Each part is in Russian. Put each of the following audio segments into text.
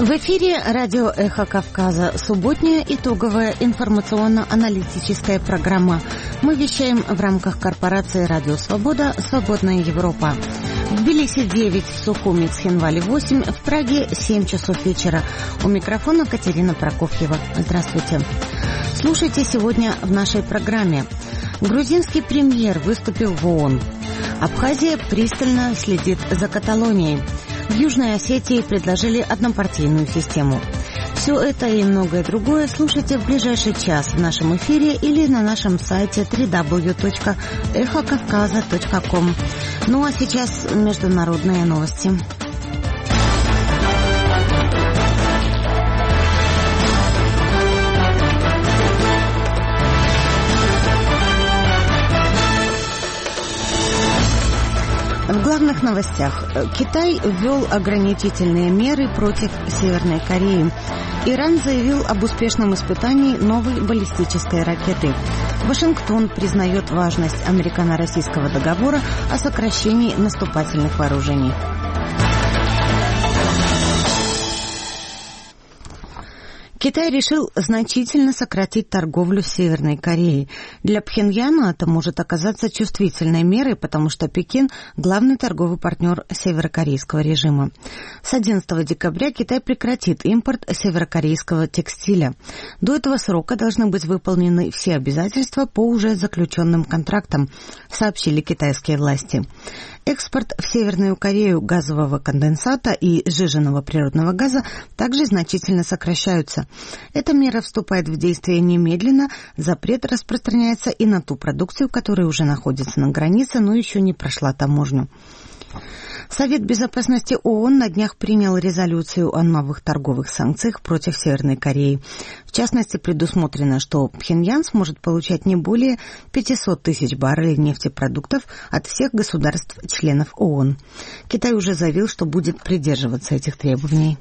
В эфире радио «Эхо Кавказа». Субботняя итоговая информационно-аналитическая программа. Мы вещаем в рамках корпорации «Радио Свобода. Свободная Европа». В Тбилиси 9, в Сухуми, Цхинвале 8, в Праге 7 часов вечера. У микрофона Катерина Прокофьева. Здравствуйте. Слушайте сегодня в нашей программе. Грузинский премьер выступил в ООН. Абхазия пристально следит за Каталонией. В Южной Осетии предложили однопартийную систему. Все это и многое другое слушайте в ближайший час в нашем эфире или на нашем сайте www.эхокавказа.ком. Ну а сейчас международные новости. В главных новостях. Китай ввел ограничительные меры против Северной Кореи. Иран заявил об успешном испытании новой баллистической ракеты. Вашингтон признает важность американо-российского договора о сокращении наступательных вооружений. Китай решил значительно сократить торговлю с Северной Кореей. Для Пхеньяна это может оказаться чувствительной мерой, потому что Пекин – главный торговый партнер северокорейского режима. С 11 декабря Китай прекратит импорт северокорейского текстиля. До этого срока должны быть выполнены все обязательства по уже заключенным контрактам, сообщили китайские власти. Экспорт в Северную Корею газового конденсата и сжиженного природного газа также значительно сокращаются. Эта мера вступает в действие немедленно. Запрет распространяется и на ту продукцию, которая уже находится на границе, но еще не прошла таможню. Совет безопасности ООН на днях принял резолюцию о новых торговых санкциях против Северной Кореи. В частности, предусмотрено, что Пхеньян сможет получать не более 500 тысяч баррелей нефтепродуктов от всех государств-членов ООН. Китай уже заявил, что будет придерживаться этих требований.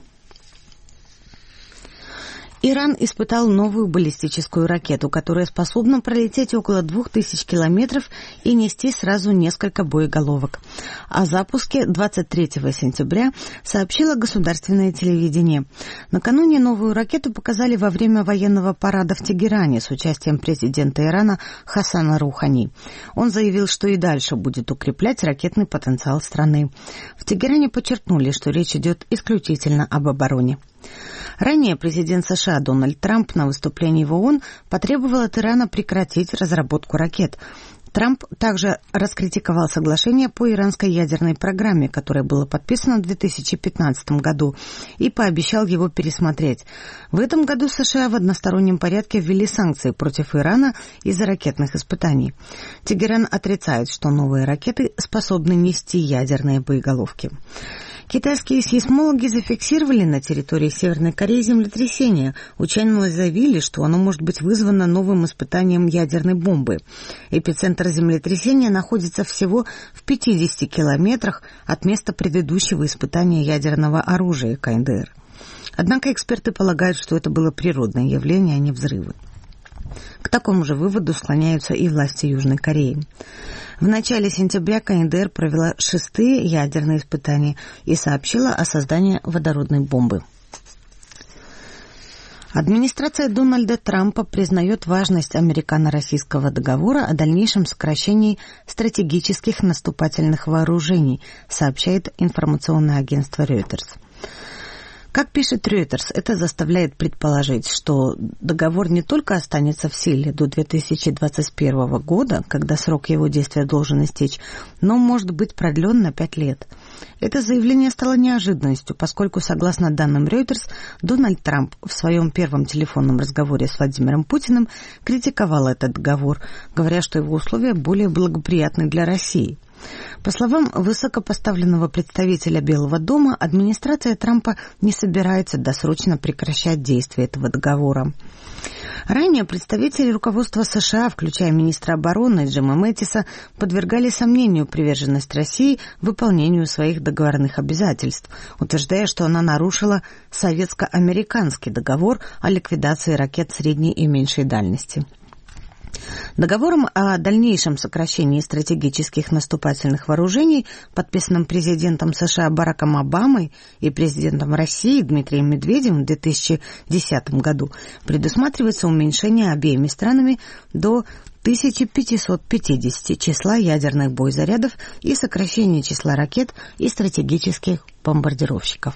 Иран испытал новую баллистическую ракету, которая способна пролететь около 2000 километров и нести сразу несколько боеголовок. О запуске 23 сентября сообщило государственное телевидение. Накануне новую ракету показали во время военного парада в Тегеране с участием президента Ирана Хасана Рухани. Он заявил, что и дальше будет укреплять ракетный потенциал страны. В Тегеране подчеркнули, что речь идет исключительно об обороне. Ранее президент США Дональд Трамп на выступлении в ООН потребовал от Ирана прекратить разработку ракет. Трамп также раскритиковал соглашение по иранской ядерной программе, которое было подписано в 2015 году, и пообещал его пересмотреть. В этом году США в одностороннем порядке ввели санкции против Ирана из-за ракетных испытаний. Тегеран отрицает, что новые ракеты способны нести ядерные боеголовки. Китайские сейсмологи зафиксировали на территории Северной Кореи землетрясение. Ученые заявили, что оно может быть вызвано новым испытанием ядерной бомбы. Эпицентр землетрясения находится всего в 50 километрах от места предыдущего испытания ядерного оружия КНДР. Однако эксперты полагают, что это было природное явление, а не взрывы. К такому же выводу склоняются и власти Южной Кореи. В начале сентября КНДР провела 6-е ядерные испытания и сообщила о создании водородной бомбы. Администрация Дональда Трампа признает важность американо-российского договора о дальнейшем сокращении стратегических наступательных вооружений, сообщает информационное агентство Reuters. Как пишет Reuters, это заставляет предположить, что договор не только останется в силе до 2021 года, когда срок его действия должен истечь, но может быть продлен на 5 лет. Это заявление стало неожиданностью, поскольку, согласно данным Reuters, Дональд Трамп в своем первом телефонном разговоре с Владимиром Путиным критиковал этот договор, говоря, что его условия более благоприятны для России. По словам высокопоставленного представителя Белого дома, администрация Трампа не собирается досрочно прекращать действие этого договора. Ранее представители руководства США, включая министра обороны Джима Мэттиса, подвергали сомнению приверженность России выполнению своих договорных обязательств, утверждая, что она нарушила советско-американский договор о ликвидации ракет средней и меньшей дальности. Договором о дальнейшем сокращении стратегических наступательных вооружений, подписанным президентом США Бараком Обамой и президентом России Дмитрием Медведевым в 2010 году, предусматривается уменьшение обеими странами до 1550 числа ядерных боезарядов и сокращение числа ракет и стратегических бомбардировщиков.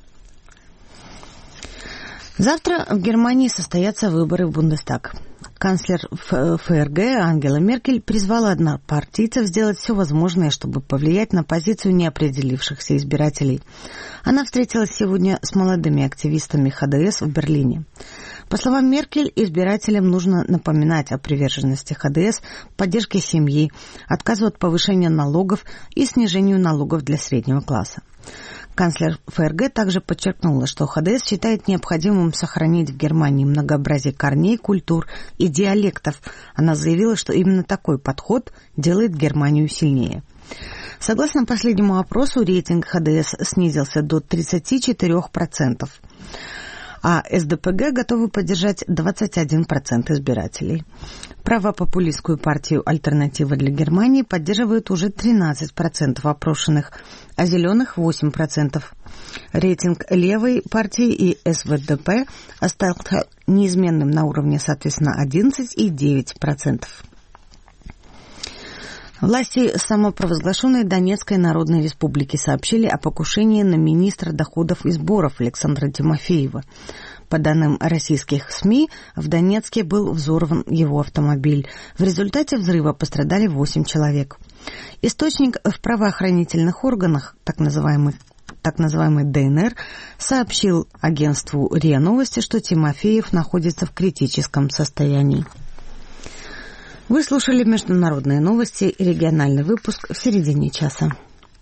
Завтра в Германии состоятся выборы в Бундестаг. Канцлер ФРГ Ангела Меркель призвала однопартийцев сделать все возможное, чтобы повлиять на позицию неопределившихся избирателей. Она встретилась сегодня с молодыми активистами ХДС в Берлине. По словам Меркель, избирателям нужно напоминать о приверженности ХДС, поддержке семьи, отказу от повышения налогов и снижению налогов для среднего класса. Канцлер ФРГ также подчеркнула, что ХДС считает необходимым сохранить в Германии многообразие корней, культур и диалектов. Она заявила, что именно такой подход делает Германию сильнее. Согласно последнему опросу, рейтинг ХДС снизился до 34%. А СДПГ готовы поддержать 21% избирателей. Правопопулистскую партию «Альтернатива для Германии» поддерживают уже 13% опрошенных, а «Зеленых» 8%. Рейтинг левой партии и СВДП остался неизменным на уровне, соответственно, 11% и 9%. Власти самопровозглашенной Донецкой Народной Республики сообщили о покушении на министра доходов и сборов Александра Тимофеева. По данным российских СМИ, в Донецке был взорван его автомобиль. В результате взрыва пострадали 8 человек. Источник в правоохранительных органах, так называемый ДНР, сообщил агентству РИА Новости, что Тимофеев находится в критическом состоянии. Вы слушали международные новости, региональный выпуск в середине часа.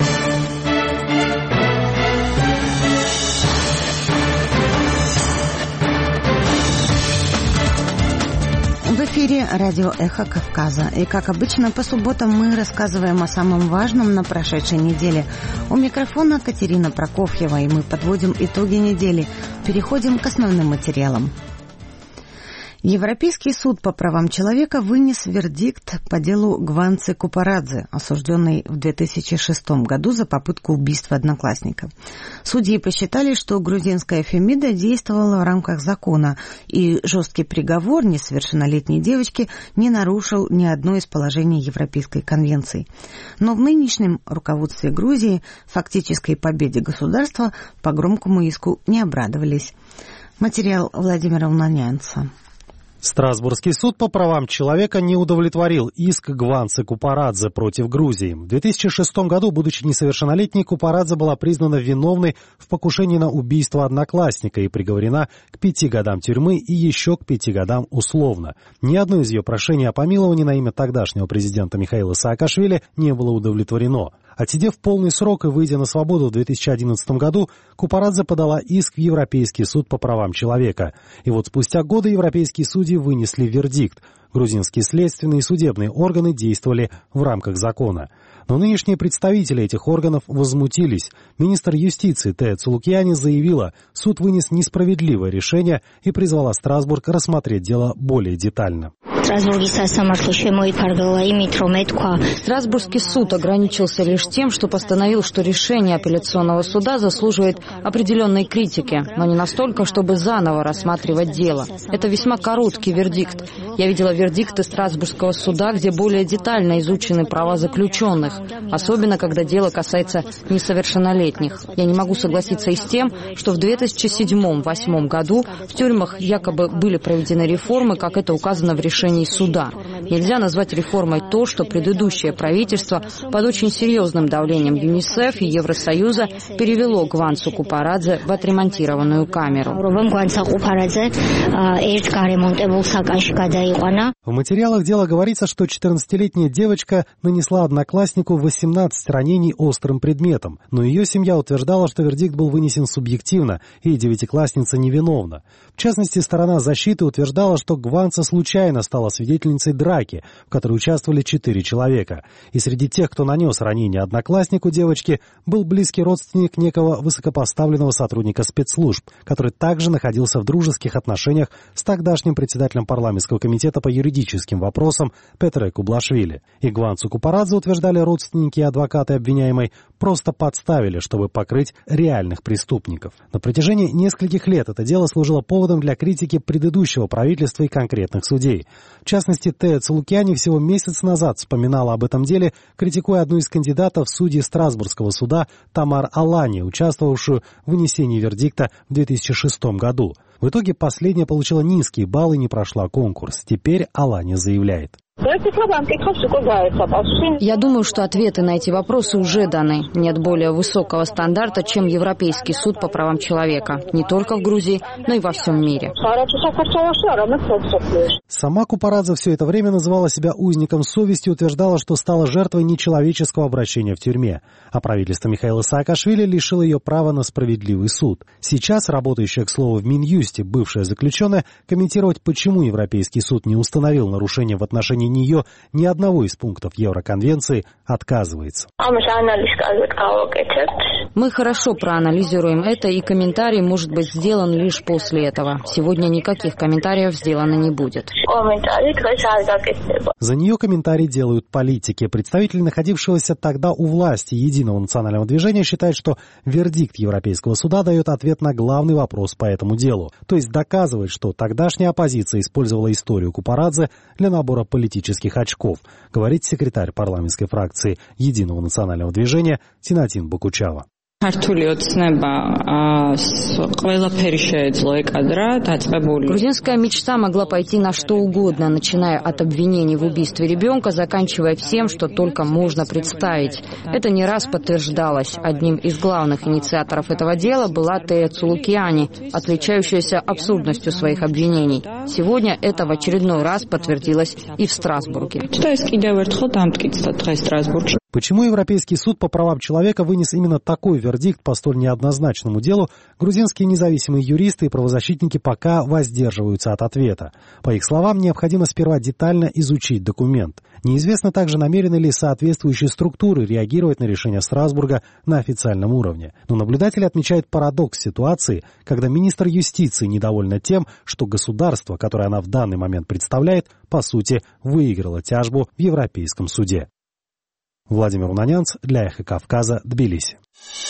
В эфире радио «Эхо Кавказа». И, как обычно, по субботам мы рассказываем о самом важном на прошедшей неделе. У микрофона Катерина Прокофьева, и мы подводим итоги недели. Переходим к основным материалам. Европейский суд по правам человека вынес вердикт по делу Гванцы Купарадзе, осужденной в 2006 году за попытку убийства одноклассника. Судьи посчитали, что грузинская Фемида действовала в рамках закона, и жесткий приговор несовершеннолетней девочки не нарушил ни одно из положений Европейской конвенции. Но в нынешнем руководстве Грузии фактической победе государства по громкому иску не обрадовались. Материал Владимира Унанянца. Страсбургский суд по правам человека не удовлетворил иск Гванцы Купарадзе против Грузии. В 2006 году, будучи несовершеннолетней, Купарадзе была признана виновной в покушении на убийство одноклассника и приговорена к 5 годам тюрьмы и еще к 5 годам условно. Ни одно из ее прошений о помиловании на имя тогдашнего президента Михаила Саакашвили не было удовлетворено. Отсидев полный срок и выйдя на свободу в 2011 году, Купарадзе подала иск в Европейский суд по правам человека. И вот спустя годы европейские судьи вынесли вердикт. Грузинские следственные и судебные органы действовали в рамках закона. Но нынешние представители этих органов возмутились. Министр юстиции Тея Цулукьяни заявила, суд вынес несправедливое решение и призвала Страсбург рассмотреть дело более детально. Страсбургский суд ограничился лишь тем, что постановил, что решение апелляционного суда заслуживает определенной критики, но не настолько, чтобы заново рассматривать дело. Это весьма короткий вердикт. Я видела вердикты Страсбургского суда, где более детально изучены права заключенных, особенно когда дело касается несовершеннолетних. Я не могу согласиться и с тем, что в 2007-2008 году в тюрьмах якобы были проведены реформы, как это указано в решении суда. Нельзя назвать реформой то, что предыдущее правительство под очень серьезным давлением ЮНИСЕФ и Евросоюза перевело Гванцу Купарадзе в отремонтированную камеру. В материалах дела говорится, что 14-летняя девочка нанесла однокласснику 18 ранений острым предметом, но ее семья утверждала, что вердикт был вынесен субъективно, и девятиклассница невиновна. В частности, сторона защиты утверждала, что Гванца случайно стала стала свидетельницей драки, в которой участвовали 4 человека. И среди тех, кто нанес ранение однокласснику девочки, был близкий родственник некого высокопоставленного сотрудника спецслужб, который также находился в дружеских отношениях с тогдашним председателем парламентского комитета по юридическим вопросам Петрой Кублашвили. И Гванцу Купарадзе, утверждали родственники и адвокаты обвиняемой, просто подставили, чтобы покрыть реальных преступников. На протяжении нескольких лет это дело служило поводом для критики предыдущего правительства и конкретных судей. В частности, Тея Цулукиани всего месяц назад вспоминала об этом деле, критикуя одну из кандидатов в судьи Страсбургского суда Тамар Алани, участвовавшую в вынесении вердикта в 2006 году. В итоге последняя получила низкие баллы и не прошла конкурс. Теперь Алани заявляет: я думаю, что ответы на эти вопросы уже даны. Нет более высокого стандарта, чем Европейский суд по правам человека. Не только в Грузии, но и во всем мире. Сама Купарадзе все это время называла себя узником совести и утверждала, что стала жертвой нечеловеческого обращения в тюрьме. А правительство Михаила Саакашвили лишило ее права на справедливый суд. Сейчас работающая, к слову, в Минюсте бывшая заключенная комментировать, почему Европейский суд не установил нарушения в отношении нее ни одного из пунктов Евроконвенции, отказывается. Мы хорошо проанализируем это, и комментарий может быть сделан лишь после этого. Сегодня никаких комментариев сделано не будет. За нее комментарий делают политики. Представитель находившегося тогда у власти Единого национального движения считает, что вердикт Европейского суда дает ответ на главный вопрос по этому делу. То есть доказывает, что тогдашняя оппозиция использовала историю Купарадзе для набора политических очков, говорит секретарь парламентской фракции Единого национального движения Тинатин Бокучава. Грузинская мечта могла пойти на что угодно, начиная от обвинений в убийстве ребенка, заканчивая всем, что только можно представить. Это не раз подтверждалось. Одним из главных инициаторов этого дела была Тея Цулукиани, отличающаяся абсурдностью своих обвинений. Сегодня это в очередной раз подтвердилось и в Страсбурге. Почему Европейский суд по правам человека вынес именно такой вердикт по столь неоднозначному делу, грузинские независимые юристы и правозащитники пока воздерживаются от ответа. По их словам, необходимо сперва детально изучить документ. Неизвестно также, намерены ли соответствующие структуры реагировать на решение Страсбурга на официальном уровне. Но наблюдатели отмечают парадокс ситуации, когда министр юстиции недовольна тем, что государство, которое она в данный момент представляет, по сути, выиграло тяжбу в Европейском суде. Владимир Унанянц для Эхо Кавказа, Тбилиси.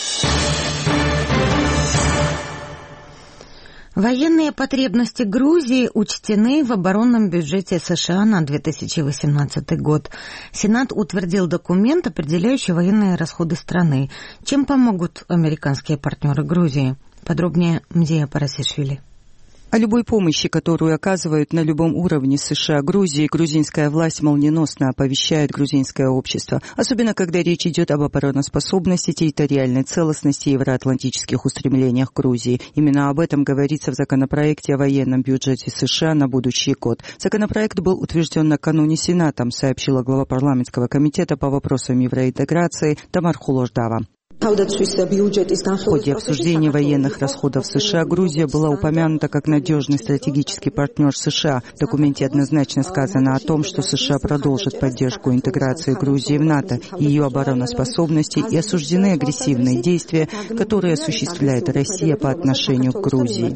Военные потребности Грузии учтены в оборонном бюджете США на 2018 год. Сенат утвердил документ, определяющий военные расходы страны. Чем помогут американские партнеры Грузии? Подробнее Мдия Парасишвили. О любой помощи, которую оказывают на любом уровне США Грузии, грузинская власть молниеносно оповещает грузинское общество, особенно когда речь идет об обороноспособности, территориальной целостности и евроатлантических устремлениях Грузии. Именно об этом говорится в законопроекте о военном бюджете США на будущий год. Законопроект был утвержден накануне Сенатом, сообщила глава парламентского комитета по вопросам евроинтеграции Тамар Хулождава. В ходе обсуждения военных расходов США Грузия была упомянута как надежный стратегический партнер США. В документе однозначно сказано о том, что США продолжат поддержку интеграции Грузии в НАТО, ее обороноспособности и осуждены агрессивные действия, которые осуществляет Россия по отношению к Грузии.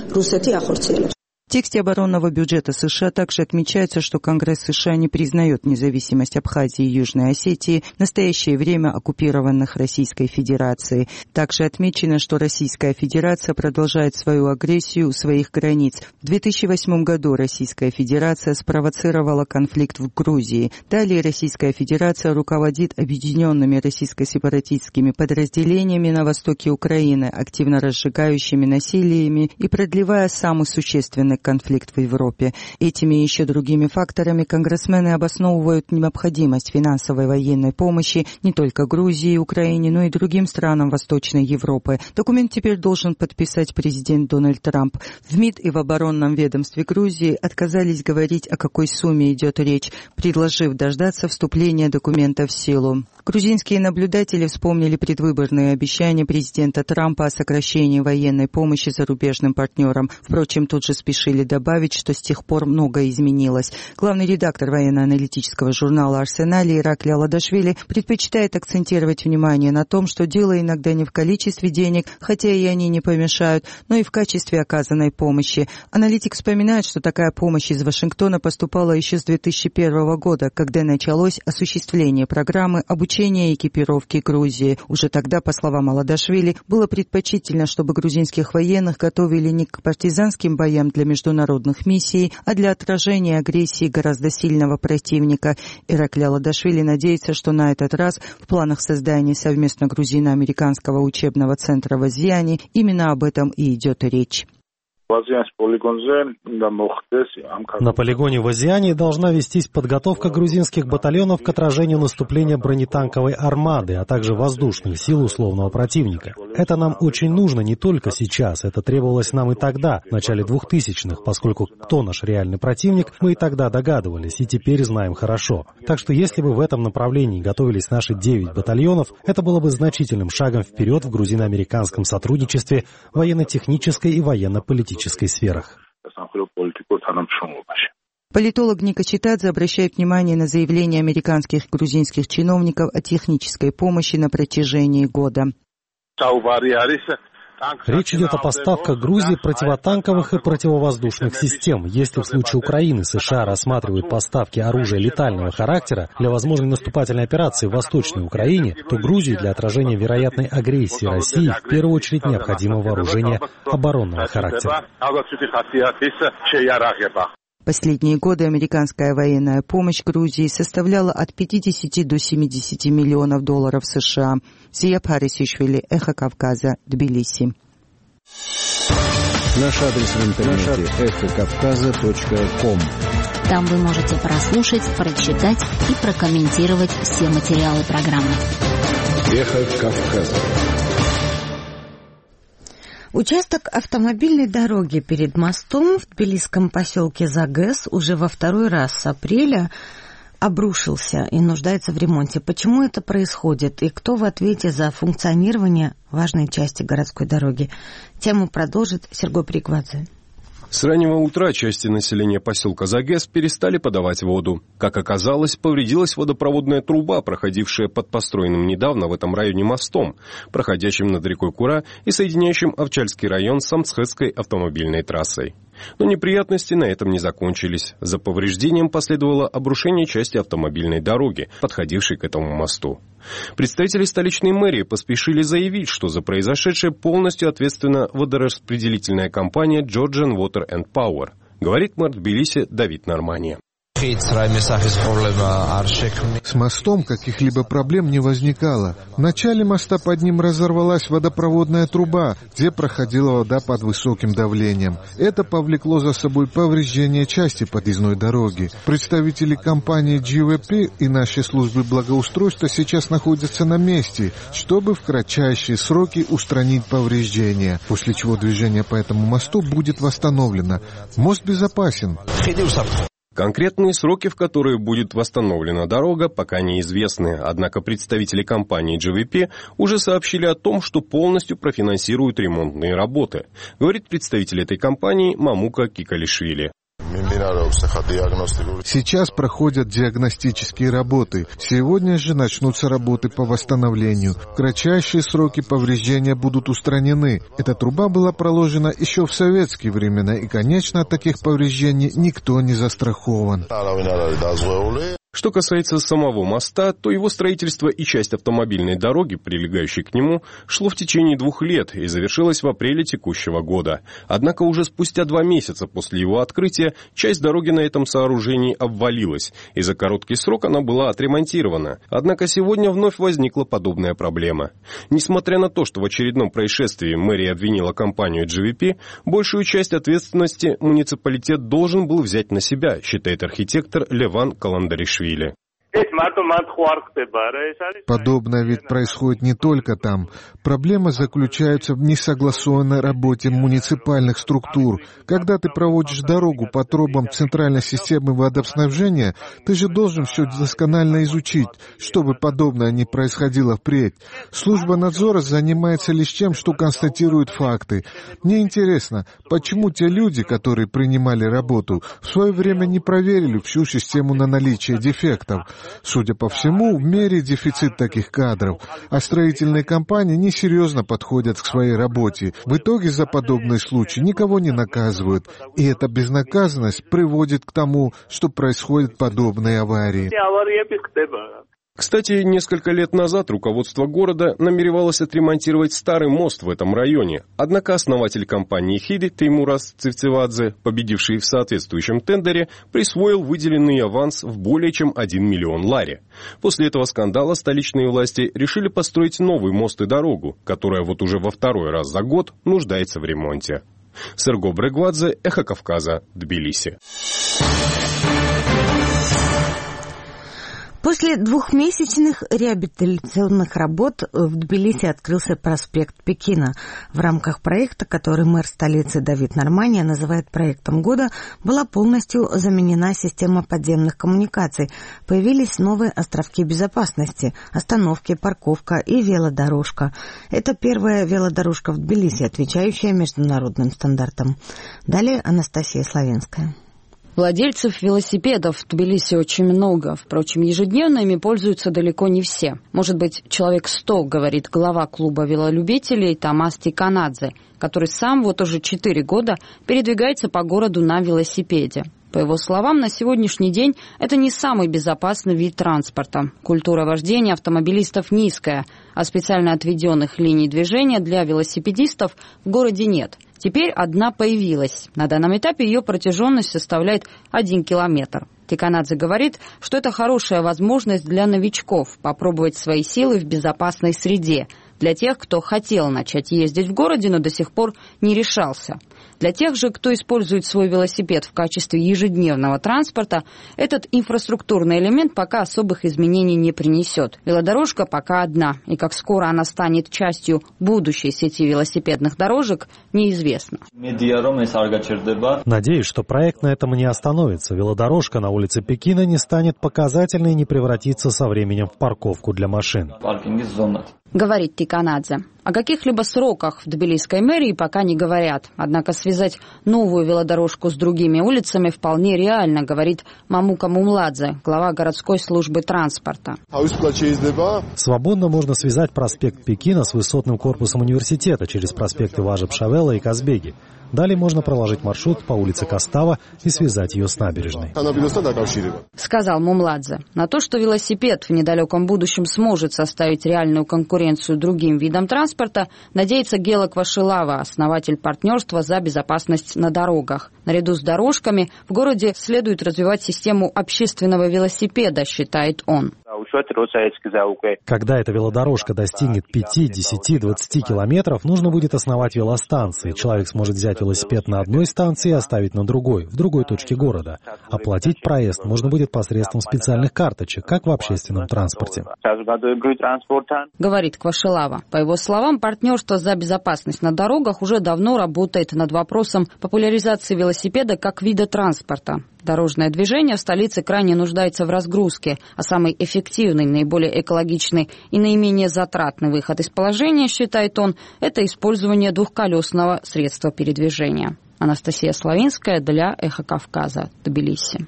В тексте оборонного бюджета США также отмечается, что Конгресс США не признает независимость Абхазии и Южной Осетии, в настоящее время оккупированных Российской Федерацией. Также отмечено, что Российская Федерация продолжает свою агрессию у своих границ. В 2008 году Российская Федерация спровоцировала конфликт в Грузии. Далее Российская Федерация руководит объединенными российско-сепаратистскими подразделениями на востоке Украины, активно разжигающими насилиями и продлевая самый существенный конфликт в Европе. Этими и еще другими факторами конгрессмены обосновывают необходимость финансовой военной помощи не только Грузии и Украине, но и другим странам Восточной Европы. Документ теперь должен подписать президент Дональд Трамп. В МИД и в оборонном ведомстве Грузии отказались говорить, о какой сумме идет речь, предложив дождаться вступления документа в силу. Грузинские наблюдатели вспомнили предвыборные обещания президента Трампа о сокращении военной помощи зарубежным партнерам. Впрочем, тут же спешили решили добавить, что с тех пор многое изменилось. Главный редактор военно-аналитического журнала «Арсенал» Ираклий Аладашвили предпочитает акцентировать внимание на том, что дело иногда не в количестве денег, хотя и они не помешают, но и в качестве оказанной помощи. Аналитик вспоминает, что такая помощь из Вашингтона поступала еще с 2001 года, когда началось осуществление программы обучения и экипировки Грузии. Уже тогда, по словам Аладашвили, было предпочтительно, чтобы грузинских военных готовили не к партизанским боям для международных миссий, а для отражения агрессии гораздо сильного противника. Ираклий Аладашвили надеется, что на этот раз в планах создания совместно грузино-американского учебного центра в Азиане именно об этом и идет речь. На полигоне в Азиане должна вестись подготовка грузинских батальонов к отражению наступления бронетанковой армады, а также воздушных сил условного противника. Это нам очень нужно не только сейчас, это требовалось нам и тогда, в начале 2000-х, поскольку кто наш реальный противник, мы и тогда догадывались, и теперь знаем хорошо. Так что если бы в этом направлении готовились наши 9 батальонов, это было бы значительным шагом вперед в грузино-американском сотрудничестве в военно-технической и военно-политической сферах. Политолог Ника Читадзе обращает внимание на заявления американских и грузинских чиновников о технической помощи на протяжении года. Речь идет о поставках Грузии противотанковых и противовоздушных систем. Если в случае Украины США рассматривают поставки оружия летального характера для возможной наступательной операции в Восточной Украине, то Грузии для отражения вероятной агрессии России в первую очередь необходимо вооружение оборонного характера. Последние годы американская военная помощь Грузии составляла от 50 до 70 миллионов долларов США. Зия Парисишвили, Эхо Кавказа, Тбилиси. Наш адрес в интернете эхокавказа.ком. Там вы можете прослушать, прочитать и прокомментировать все материалы программы. Эхо Кавказа. Участок автомобильной дороги перед мостом в тбилисском поселке Загес уже во второй раз с апреля обрушился и нуждается в ремонте. Почему это происходит и кто в ответе за функционирование важной части городской дороги? Тему продолжит Сергей Пригвадзе. С раннего утра части населения поселка Загес перестали подавать воду. Как оказалось, повредилась водопроводная труба, проходившая под построенным недавно в этом районе мостом, проходящим над рекой Кура и соединяющим Овчальский район с Амцхетской автомобильной трассой. Но неприятности на этом не закончились. За повреждением последовало обрушение части автомобильной дороги, подходившей к этому мосту. Представители столичной мэрии поспешили заявить, что за произошедшее полностью ответственна водораспределительная компания Georgian Water and Power, говорит мэр Тбилиси Давид Нормани. С мостом каких-либо проблем не возникало. В начале моста под ним разорвалась водопроводная труба, где проходила вода под высоким давлением. Это повлекло за собой повреждение части подъездной дороги. Представители компании GVP и нашей службы благоустройства сейчас находятся на месте, чтобы в кратчайшие сроки устранить повреждения, после чего движение по этому мосту будет восстановлено. Мост безопасен. Конкретные сроки, в которые будет восстановлена дорога, пока неизвестны, однако представители компании GVP уже сообщили о том, что полностью профинансируют ремонтные работы, говорит представитель этой компании Мамука Кикалишвили. Сейчас проходят диагностические работы. Сегодня же начнутся работы по восстановлению. В кратчайшие сроки повреждения будут устранены. Эта труба была проложена еще в советские времена, и, конечно, от таких повреждений никто не застрахован. Что касается самого моста, то его строительство и часть автомобильной дороги, прилегающей к нему, шло в течение 2 лет и завершилось в апреле текущего года. Однако уже спустя 2 месяца после его открытия часть дороги на этом сооружении обвалилась, и за короткий срок она была отремонтирована. Однако сегодня вновь возникла подобная проблема. Несмотря на то, что в очередном происшествии мэрия обвинила компанию GVP, большую часть ответственности муниципалитет должен был взять на себя, считает архитектор Леван Каландаришвили. Подобное ведь происходит не только там. Проблема заключается в несогласованной работе муниципальных структур. Когда ты проводишь дорогу по трубам центральной системы водоснабжения, ты же должен все досконально изучить, чтобы подобное не происходило впредь. Служба надзора занимается лишь тем, что констатирует факты. Мне интересно, почему те люди, которые принимали работу, в свое время не проверили всю систему на наличие дефектов. Судя по всему, в мире дефицит таких кадров, а строительные компании несерьезно подходят к своей работе. В итоге за подобные случаи никого не наказывают, и эта безнаказанность приводит к тому, что происходят подобные аварии. Кстати, несколько лет назад руководство города намеревалось отремонтировать старый мост в этом районе. Однако основатель компании «Хиди» Теймураз Цивцевадзе, победивший в соответствующем тендере, присвоил выделенный аванс в более чем 1 миллион лари. После этого скандала столичные власти решили построить новый мост и дорогу, которая вот уже во второй раз за год нуждается в ремонте. Серго Брегвадзе, Эхо Кавказа, Тбилиси. После двухмесячных реабилитационных работ в Тбилиси открылся проспект Пекина. В рамках проекта, который мэр столицы Давид Нормания называет проектом года, была полностью заменена система подземных коммуникаций. Появились новые островки безопасности, остановки, парковка и велодорожка. Это первая велодорожка в Тбилиси, отвечающая международным стандартам. Далее Анастасия Славенская. Владельцев велосипедов в Тбилиси очень много. Впрочем, ежедневно ими пользуются далеко не все. Может быть, человек 100, говорит глава клуба велолюбителей Томас Тиканадзе, который сам вот уже 4 года передвигается по городу на велосипеде. По его словам, на сегодняшний день это не самый безопасный вид транспорта. Культура вождения автомобилистов низкая, а специально отведенных линий движения для велосипедистов в городе нет. Теперь одна появилась. На данном этапе ее протяженность составляет 1 километр. Тиканадзе говорит, что это хорошая возможность для новичков попробовать свои силы в безопасной среде, для тех, кто хотел начать ездить в городе, но до сих пор не решался. Для тех же, кто использует свой велосипед в качестве ежедневного транспорта, этот инфраструктурный элемент пока особых изменений не принесет. Велодорожка пока одна, и как скоро она станет частью будущей сети велосипедных дорожек, неизвестно. Надеюсь, что проект на этом не остановится. Велодорожка на улице Пекина не станет показательной и не превратится со временем в парковку для машин. Говорит Тиканадзе. О каких-либо сроках в тбилисской мэрии пока не говорят. Однако связать новую велодорожку с другими улицами вполне реально, говорит Мамука Мумладзе, глава городской службы транспорта. Свободно можно связать проспект Пекина с высотным корпусом университета через проспекты Важа-Пшавела и Казбеги. Далее можно проложить маршрут по улице Костава и связать ее с набережной. Сказал Мумладзе. На то, что велосипед в недалеком будущем сможет составить реальную конкуренцию другим видам транспорта, надеется Гела Квашилава, основатель партнерства за безопасность на дорогах. Наряду с дорожками в городе следует развивать систему общественного велосипеда, считает он. Когда эта велодорожка достигнет 5, 10, 20 километров, нужно будет основать велостанции. Человек сможет взять велосипед на одной станции и оставить на другой, в другой точке города. Оплатить проезд можно будет посредством специальных карточек, как в общественном транспорте. Говорит Квашилава. По его словам, партнерство за безопасность на дорогах уже давно работает над вопросом популяризации велосипеда как вида транспорта. Дорожное движение в столице крайне нуждается в разгрузке, а самый эффективный, наиболее экологичный и наименее затратный выход из положения, считает он, это использование двухколесного средства передвижения. Анастасия Славинская для Эхо Кавказа, Тбилиси.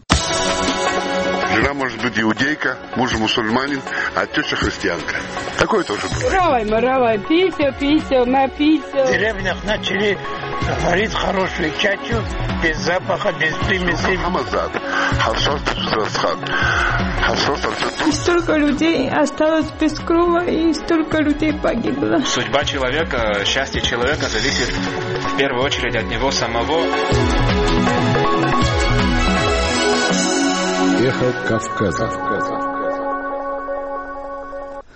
Жена может быть иудейка, муж мусульманин, а теща христианка. Такое тоже было. Равай, пися, напися. В деревнях начали варить хорошую чачу, без запаха, без примесей. И столько людей осталось без крова, и столько людей погибло. Судьба человека, счастье человека зависит в первую очередь от него самого. Эхо Кавказа.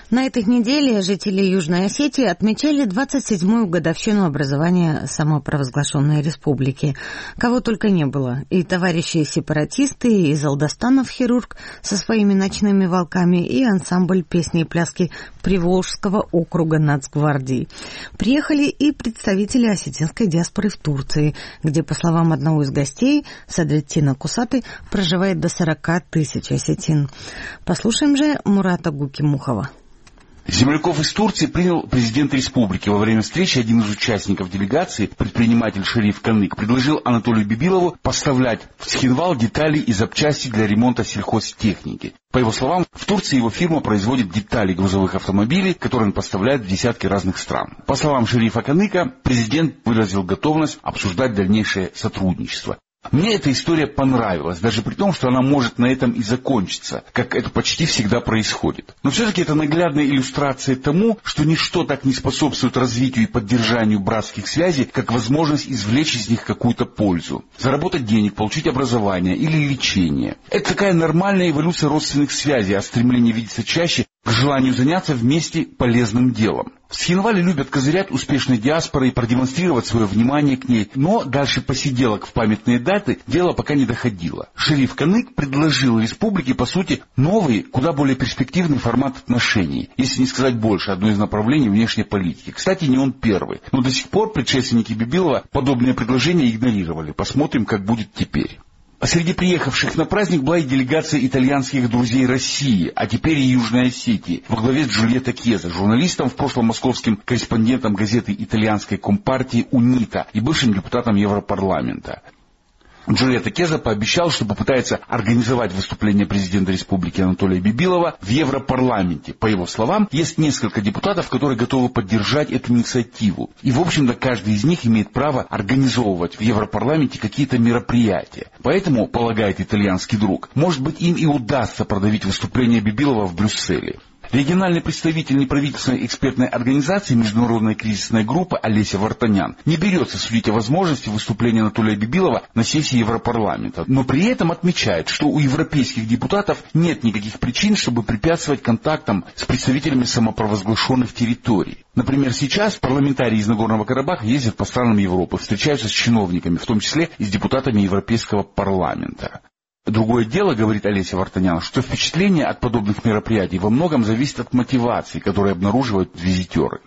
На этой неделе жители Южной Осетии отмечали 27-ю годовщину образования самопровозглашенной республики. Кого только не было. И товарищи-сепаратисты, и Залдастанов хирург со своими ночными волками, и ансамбль песни и пляски Приволжского округа Нацгвардии. Приехали и представители осетинской диаспоры в Турции, где, по словам одного из гостей, Садреттина Кусаты, проживает до 40 тысяч осетин. Послушаем же Мурата Гукимухова. Земляков из Турции принял президент республики. Во время встречи один из участников делегации, предприниматель Шериф Канык, предложил Анатолию Бибилову поставлять в Цхинвал детали и запчасти для ремонта сельхозтехники. По его словам, в Турции его фирма производит детали грузовых автомобилей, которые он поставляет в десятки разных стран. По словам Шерифа Каныка, президент выразил готовность обсуждать дальнейшее сотрудничество. Мне эта история понравилась, даже при том, что она может на этом и закончиться, как это почти всегда происходит. Но все-таки это наглядная иллюстрация тому, что ничто так не способствует развитию и поддержанию братских связей, как возможность извлечь из них какую-то пользу. Заработать денег, получить образование или лечение. Это такая нормальная эволюция родственных связей, а стремление видеться чаще к желанию заняться вместе полезным делом. В Цхинвале любят козырять успешной диаспорой и продемонстрировать свое внимание к ней, но дальше посиделок в памятные даты дело пока не доходило. Шериф Канык предложил республике, по сути, новый, куда более перспективный формат отношений, если не сказать больше, одно из направлений внешней политики. Кстати, не он первый, но до сих пор предшественники Бибилова подобные предложения игнорировали. Посмотрим, как будет теперь. А среди приехавших на праздник была и делегация итальянских друзей России, а теперь и Южной Осетии, во главе с Джульетто Кеза, журналистом, в прошлом московским корреспондентом газеты итальянской компартии «Унита» и бывшим депутатом Европарламента. Джульетто Кеза пообещал, что попытается организовать выступление президента республики Анатолия Бибилова в Европарламенте. По его словам, есть несколько депутатов, которые готовы поддержать эту инициативу. И, в общем-то, каждый из них имеет право организовывать в Европарламенте какие-то мероприятия. Поэтому, полагает итальянский друг, может быть, им и удастся продавить выступление Бибилова в Брюсселе. Региональный представитель неправительственной экспертной организации «Международная кризисная группа» Олеся Вартанян не берется судить о возможности выступления Анатолия Бибилова на сессии Европарламента, но при этом отмечает, что у европейских депутатов нет никаких причин, чтобы препятствовать контактам с представителями самопровозглашенных территорий. Например, сейчас парламентарии из Нагорного Карабаха ездят по странам Европы, встречаются с чиновниками, в том числе и с депутатами Европейского парламента. Другое дело, говорит Олеся Вартанян, что впечатление от подобных мероприятий во многом зависит от мотивации, которую обнаруживают визитеры.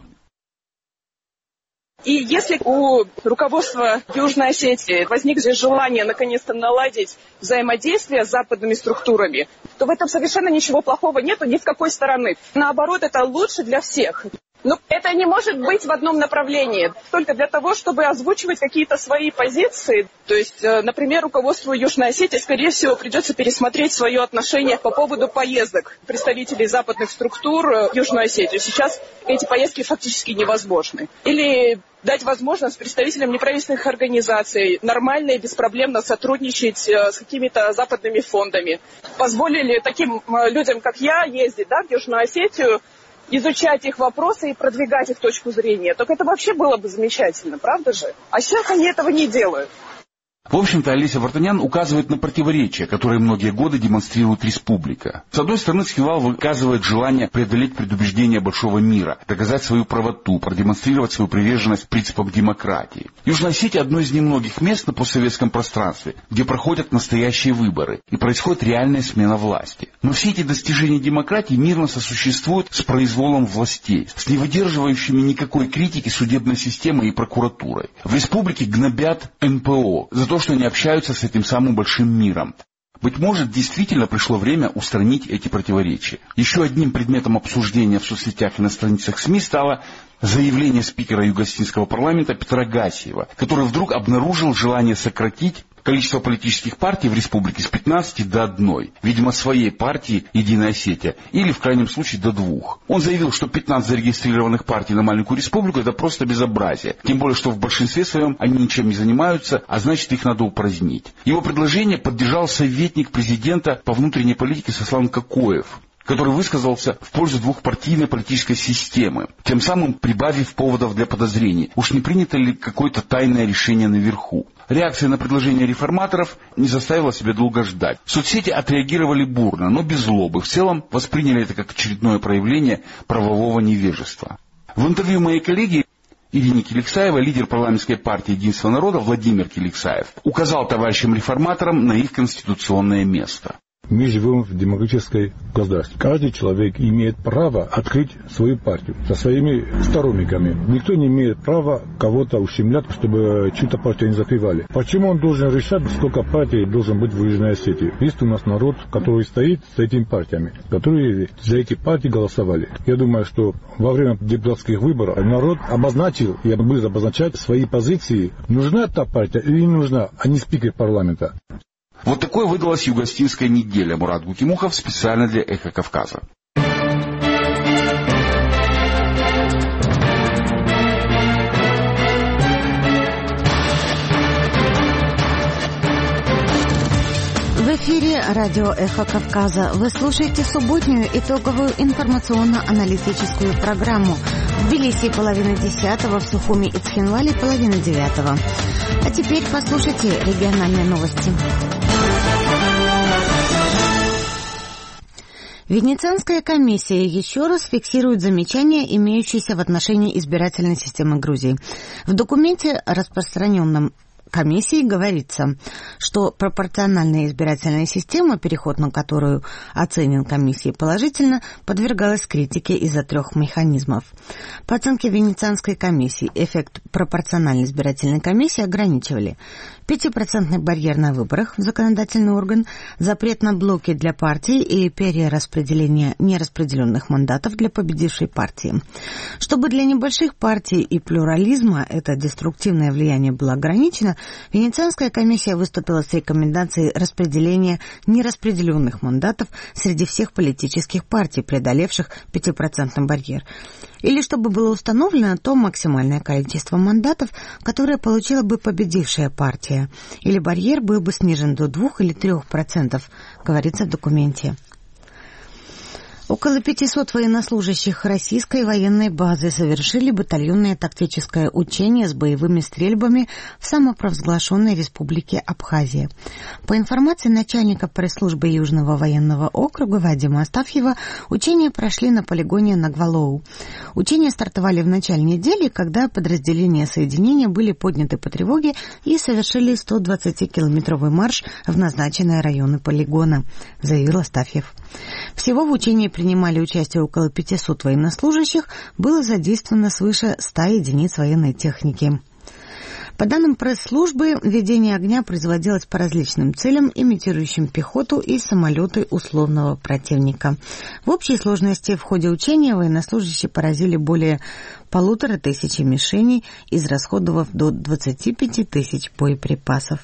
И если у руководства Южной Осетии возникнет желание наконец-то наладить взаимодействие с западными структурами, то в этом совершенно ничего плохого нету ни с какой стороны. Наоборот, это лучше для всех. Но это не может быть в одном направлении, только для того, чтобы озвучивать какие-то свои позиции. То есть, например, руководству Южной Осетии, скорее всего, придется пересмотреть свое отношение по поводу поездок представителей западных структур в Южную Осетию. Сейчас эти поездки фактически невозможны. Или дать возможность представителям неправительственных организаций нормально и беспроблемно сотрудничать с какими-то западными фондами. Позволили таким людям, как я, ездить в Южную Осетию, изучать их вопросы и продвигать их точку зрения. Только это вообще было бы замечательно, правда же? А сейчас они этого не делают. В общем-то, Олеся Вартанян указывает на противоречия, которые многие годы демонстрирует республика. С одной стороны, Цхинвал выказывает желание преодолеть предубеждения большого мира, доказать свою правоту, продемонстрировать свою приверженность принципам демократии. Южная Осетия – одно из немногих мест на постсоветском пространстве, где проходят настоящие выборы и происходит реальная смена власти. Но все эти достижения демократии мирно сосуществуют с произволом властей, с невыдерживающими никакой критики судебной системой и прокуратурой. В республике гнобят НПО за то, что они общаются с этим самым большим миром. Быть может, действительно пришло время устранить эти противоречия. Еще одним предметом обсуждения в соцсетях и на страницах СМИ стало заявление спикера Юго-Осетинского парламента Петра Гасиева, который вдруг обнаружил желание сократить количество политических партий в республике с 15 до 1, видимо, своей партии «Единая Осетия», или, в крайнем случае, до 2. Он заявил, что 15 зарегистрированных партий на маленькую республику – это просто безобразие. Тем более, что в большинстве своем они ничем не занимаются, а значит, их надо упразднить. Его предложение поддержал советник президента по внутренней политике Сослан Кокоев, который высказался в пользу двухпартийной политической системы, тем самым прибавив поводов для подозрений. Уж не принято ли какое-то тайное решение наверху? Реакция на предложение реформаторов не заставила себя долго ждать. Соцсети отреагировали бурно, но без злобы. В целом восприняли это как очередное проявление правового невежества. В интервью моей коллеги Ирине Киликсаевой лидер парламентской партии «Единство народа» Владимир Киликсаев указал товарищам-реформаторам на их конституционное место. Мы живем в демократической государстве. Каждый человек имеет право открыть свою партию со своими сторонниками. Никто не имеет права кого-то ущемлять, чтобы чью-то партию не закрывали. Почему он должен решать, сколько партий должен быть в Южной Осетии? Есть у нас народ, который стоит с этими партиями, которые за эти партии голосовали. Я думаю, что во время депутатских выборов народ обозначил и будет обозначать свои позиции. Нужна та партия или не нужна, а не спикер парламента. Вот такой выдалась юго-осетинская неделя. Мурат Гукимухов специально для «Эхо Кавказа». В эфире радио «Эхо Кавказа». Вы слушаете субботнюю итоговую информационно-аналитическую программу. В Тбилиси 9:30, в Сухуми и Цхинвале 8:30. А теперь послушайте региональные новости. Венецианская комиссия еще раз фиксирует замечания, имеющиеся в отношении избирательной системы Грузии. В документе, распространенном комиссии, говорится, что пропорциональная избирательная система, переход на которую оценен комиссией положительно, подвергалась критике из-за 3 механизмов. По оценке Венецианской комиссии, эффект пропорциональной избирательной комиссии ограничивали 5% барьер на выборах в законодательный орган, запрет на блоки для партий и перераспределение нераспределенных мандатов для победившей партии. Чтобы для небольших партий и плюрализма это деструктивное влияние было ограничено, Венецианская комиссия выступила с рекомендацией распределения нераспределенных мандатов среди всех политических партий, преодолевших 5% барьер. Или чтобы было установлено то максимальное количество мандатов, которое получила бы победившая партия, или барьер был бы снижен до 2 или 3%, говорится в документе. Около 500 военнослужащих российской военной базы совершили батальонное тактическое учение с боевыми стрельбами в самопровозглашенной республике Абхазия. По информации начальника пресс-службы Южного военного округа Вадима Астафьева, учения прошли на полигоне Нагвалоу. Учения стартовали в начале недели, когда подразделения соединения были подняты по тревоге и совершили 120-километровый марш в назначенные районы полигона, заявил Астафьев. Всего в учении принимали участие около 500 военнослужащих, было задействовано свыше 100 единиц военной техники. По данным пресс-службы, ведение огня производилось по различным целям, имитирующим пехоту и самолеты условного противника. В общей сложности в ходе учения военнослужащие поразили более 1500 мишеней, израсходовав до 25 тысяч боеприпасов.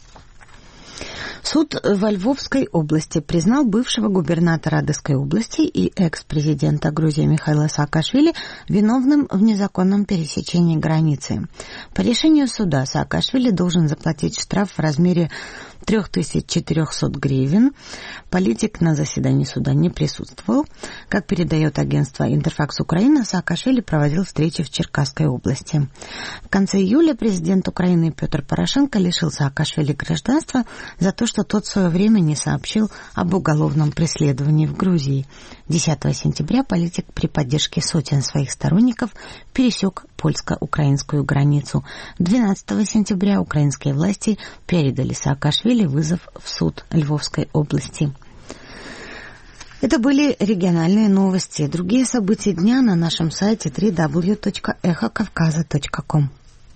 Суд во Львовской области признал бывшего губернатора Одесской области и экс-президента Грузии Михаила Саакашвили виновным в незаконном пересечении границы. По решению суда Саакашвили должен заплатить штраф в размере 3400 гривен. Политик на заседании суда не присутствовал. Как передает агентство «Интерфакс Украина», Саакашвили проводил встречи в Черкасской области. В конце июля президент Украины Петр Порошенко лишил Саакашвили гражданства за то, что тот в свое время не сообщил об уголовном преследовании в Грузии. 10 сентября политик при поддержке сотен своих сторонников пересек польско-украинскую границу. 12 сентября украинские власти передали Саакашвили вызов в суд Львовской области. Это были региональные новости. Другие события дня на нашем сайте www.эхокавказа.ком.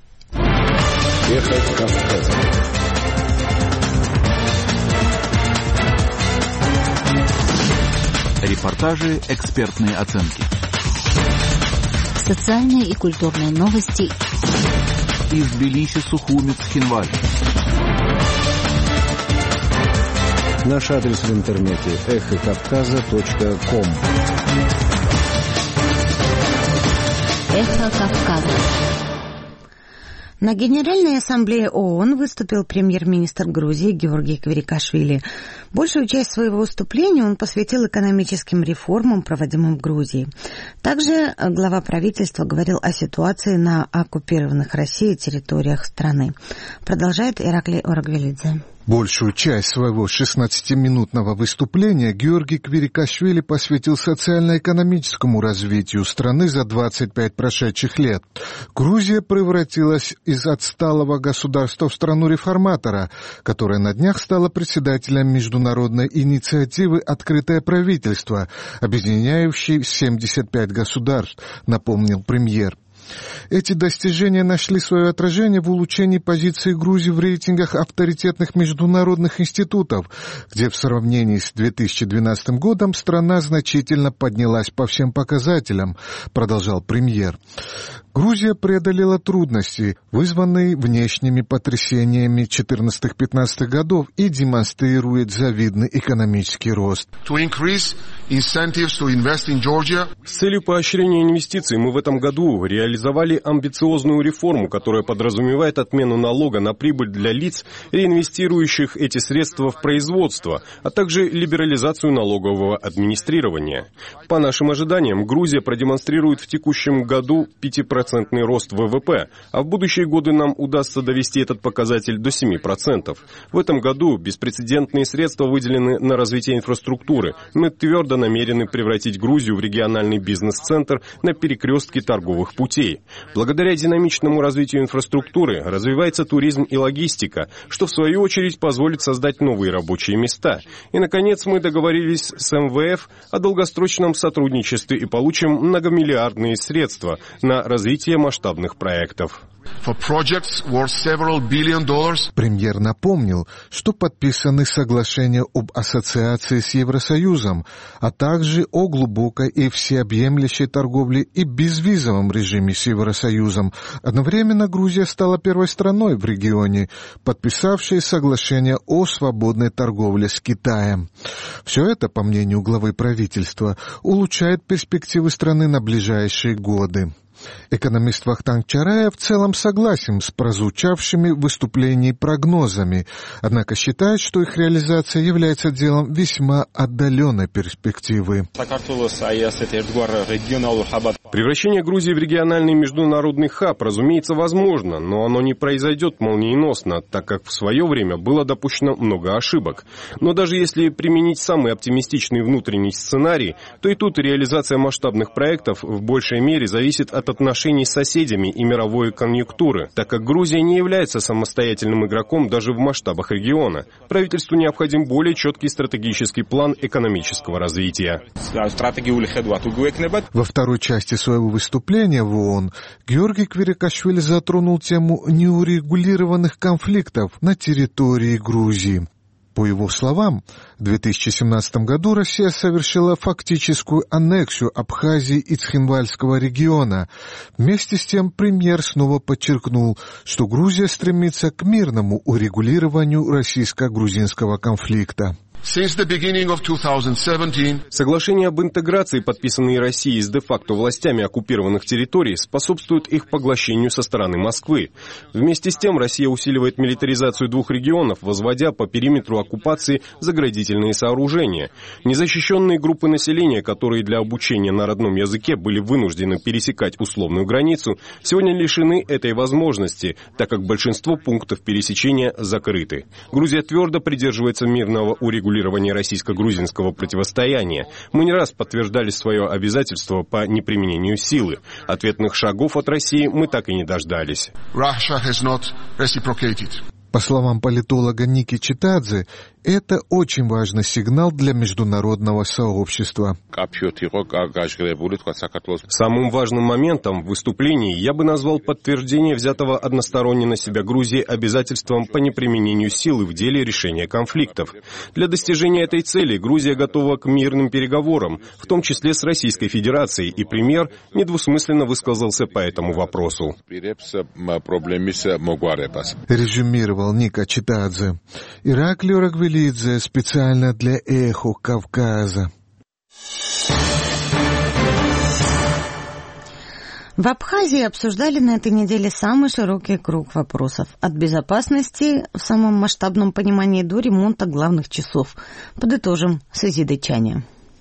Эхо Кавказа. Репортажи, экспертные оценки. Социальные и культурные новости. Из Тбилиси, Сухуми, Цхинвали. Наш адрес в интернете эхокавказа.ком. Эхо Кавказа. На Генеральной ассамблее ООН выступил премьер-министр Грузии Георгий Квирикашвили. Большую часть своего выступления он посвятил экономическим реформам, проводимым в Грузии. Также глава правительства говорил о ситуации на оккупированных Россией территориях страны. Продолжает Ираклий Оргвелидзе. Большую часть своего 16-минутного выступления Георгий Квирикашвили посвятил социально-экономическому развитию страны за 25 прошедших лет. Грузия превратилась из отсталого государства в страну-реформатора, которая на днях стала председателем международной инициативы «Открытое правительство», объединяющей 75 государств, напомнил премьер. Эти достижения нашли свое отражение в улучшении позиции Грузии в рейтингах авторитетных международных институтов, где в сравнении с 2012 годом страна значительно поднялась по всем показателям, продолжал премьер. Грузия преодолела трудности, вызванные внешними потрясениями 14-15 годов, и демонстрирует завидный экономический рост. С целью поощрения инвестиций мы в этом году реализовали амбициозную реформу, которая подразумевает отмену налога на прибыль для лиц, реинвестирующих эти средства в производство, а также либерализацию налогового администрирования. По нашим ожиданиям, Грузия продемонстрирует в текущем году 5% рост ВВП, а в будущие годы нам удастся довести этот показатель до 7%. В этом году беспрецедентные средства выделены на развитие инфраструктуры. Мы твердо намерены превратить Грузию в региональный бизнес-центр на перекрестке торговых путей. Благодаря динамичному развитию инфраструктуры развивается туризм и логистика, что в свою очередь позволит создать новые рабочие места. И, наконец, мы договорились с МВФ о долгосрочном сотрудничестве и получим многомиллиардные средства на развитие масштабных проектов. Премьер напомнил, что подписаны соглашения об ассоциации с Евросоюзом, а также о глубокой и всеобъемлющей торговле и безвизовом режиме с Евросоюзом. Одновременно Грузия стала первой страной в регионе, подписавшей соглашение о свободной торговле с Китаем. Все это, по мнению главы правительства, улучшает перспективы страны на ближайшие годы. Экономист Вахтанг Чарая в целом согласен с прозвучавшими в выступлении прогнозами, однако считает, что их реализация является делом весьма отдаленной перспективы. Превращение Грузии в региональный международный хаб, разумеется, возможно, но оно не произойдет молниеносно, так как в свое время было допущено много ошибок. Но даже если применить самый оптимистичный внутренний сценарий, то и тут реализация масштабных проектов в большей мере зависит от отношений с соседями и мировой конъюнктуры, так как Грузия не является самостоятельным игроком даже в масштабах региона. Правительству необходим более четкий стратегический план экономического развития. Во второй части своего выступления в ООН Георгий Квирикашвили затронул тему неурегулированных конфликтов на территории Грузии. По его словам, в 2017 году Россия совершила фактическую аннексию Абхазии и Цхинвальского региона. Вместе с тем премьер снова подчеркнул, что Грузия стремится к мирному урегулированию российско-грузинского конфликта. Соглашения об интеграции, подписанные Россией с де-факто властями оккупированных территорий, способствуют их поглощению со стороны Москвы. Вместе с тем Россия усиливает милитаризацию двух регионов, возводя по периметру оккупации заградительные сооружения. Незащищенные группы населения, которые для обучения на родном языке были вынуждены пересекать условную границу, сегодня лишены этой возможности, так как большинство пунктов пересечения закрыты. Грузия твердо придерживается мирного урегулирования российско-грузинского противостояния. Мы не раз подтверждали свое обязательство по неприменению силы. Ответных шагов от России мы так и не дождались. По словам политолога Ники Читадзе, это очень важный сигнал для международного сообщества. Самым важным моментом в выступлении я бы назвал подтверждение взятого односторонне на себя Грузии обязательством по неприменению силы в деле решения конфликтов. Для достижения этой цели Грузия готова к мирным переговорам, в том числе с Российской Федерацией, и премьер недвусмысленно высказался по этому вопросу. Резюмировал Ника Читадзе. Ираклий Оргвелидзе специально для «Эхо Кавказа». В Абхазии обсуждали на этой неделе самый широкий круг вопросов. От безопасности в самом масштабном понимании до ремонта главных часов. Подытожим с Изидой Чаня.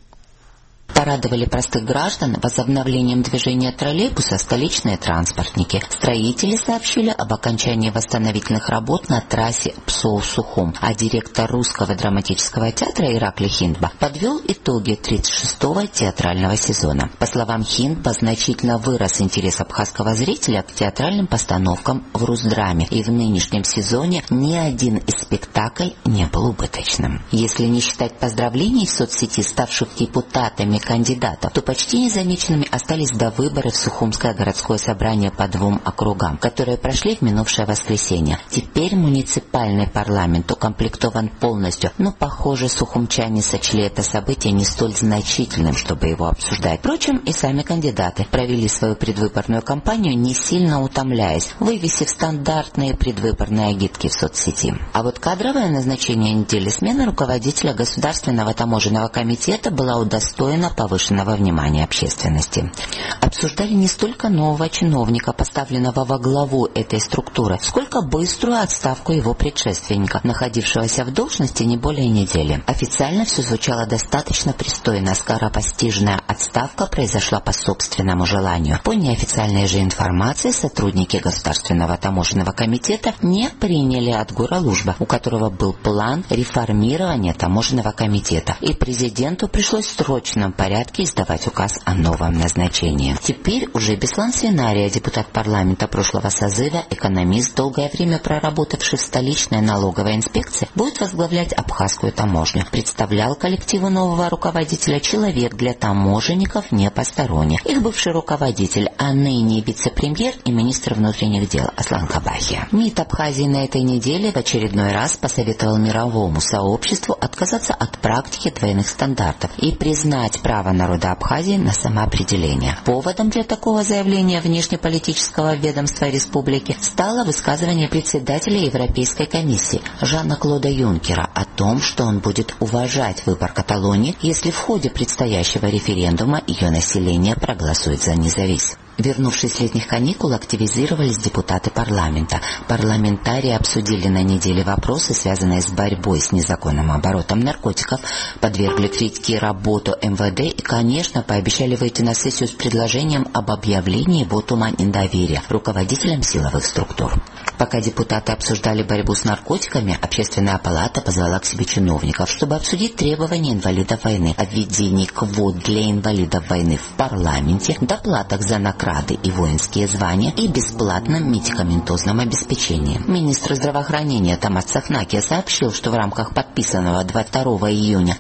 Порадовали простых граждан возобновлением движения троллейбуса столичные транспортники. Строители сообщили об окончании восстановительных работ на трассе Псоу-Сухум, а директор Русского драматического театра Иракли Хиндба подвел итоги 36-го театрального сезона. По словам Хиндба, значительно вырос интерес абхазского зрителя к театральным постановкам в Русдраме, и в нынешнем сезоне ни один из спектаклей не был убыточным. Если не считать поздравлений в соцсети, ставших депутатами кандидатов, то почти незамеченными остались до выборов в Сухумское городское собрание по 2 округам, которые прошли в минувшее воскресенье. Теперь муниципальный парламент укомплектован полностью, но, похоже, сухумчане сочли это событие не столь значительным, чтобы его обсуждать. Впрочем, и сами кандидаты провели свою предвыборную кампанию, не сильно утомляясь, вывесив стандартные предвыборные агитки в соцсети. А вот кадровое назначение недели, смена руководителя Государственного таможенного комитета была удостоена повышенного внимания общественности. Обсуждали не столько нового чиновника, поставленного во главу этой структуры, сколько быструю отставку его предшественника, находившегося в должности не более недели. Официально все звучало достаточно пристойно. Скоропостижная отставка произошла по собственному желанию. По неофициальной же информации, сотрудники Государственного таможенного комитета не приняли от Гуралужба, у которого был план реформирования таможенного комитета, и президенту пришлось в срочном порядке издавать указ о новом назначении. Теперь уже Беслан Свинария, депутат парламента прошлого созыва, экономист, долгое время проработавший в столичной налоговой инспекции, будет возглавлять абхазскую таможню. Представлял коллективу нового руководителя человек для таможенников не посторонних. Их бывший руководитель, а ныне вице-премьер и министр внутренних дел Аслан Кабахия. МИД Абхазии на этой неделе в очередной раз посоветовал мировому сообществу отказаться от практики двойных стандартов и признать право народа Абхазии на самоопределение. Поводом для такого заявления внешнеполитического ведомства республики стало высказывание председателя Европейской комиссии Жана-Клода Юнкера о том, что он будет уважать выбор Каталонии, если в ходе предстоящего референдума ее население проголосует за независимость. Вернувшись с летних каникул, активизировались депутаты парламента. Парламентарии обсудили на неделе вопросы, связанные с борьбой с незаконным оборотом наркотиков, подвергли критике работу МВД и, конечно, пообещали выйти на сессию с предложением об объявлении вотума недоверия руководителям силовых структур. Пока депутаты обсуждали борьбу с наркотиками, Общественная палата позвала к себе чиновников, чтобы обсудить требования инвалидов войны о введении квот для инвалидов войны в парламенте, доплатах за награды и воинские звания и бесплатном медикаментозном обеспечении. Министр здравоохранения Тамас Цахнакия сообщил, что в рамках подписанного 22 июня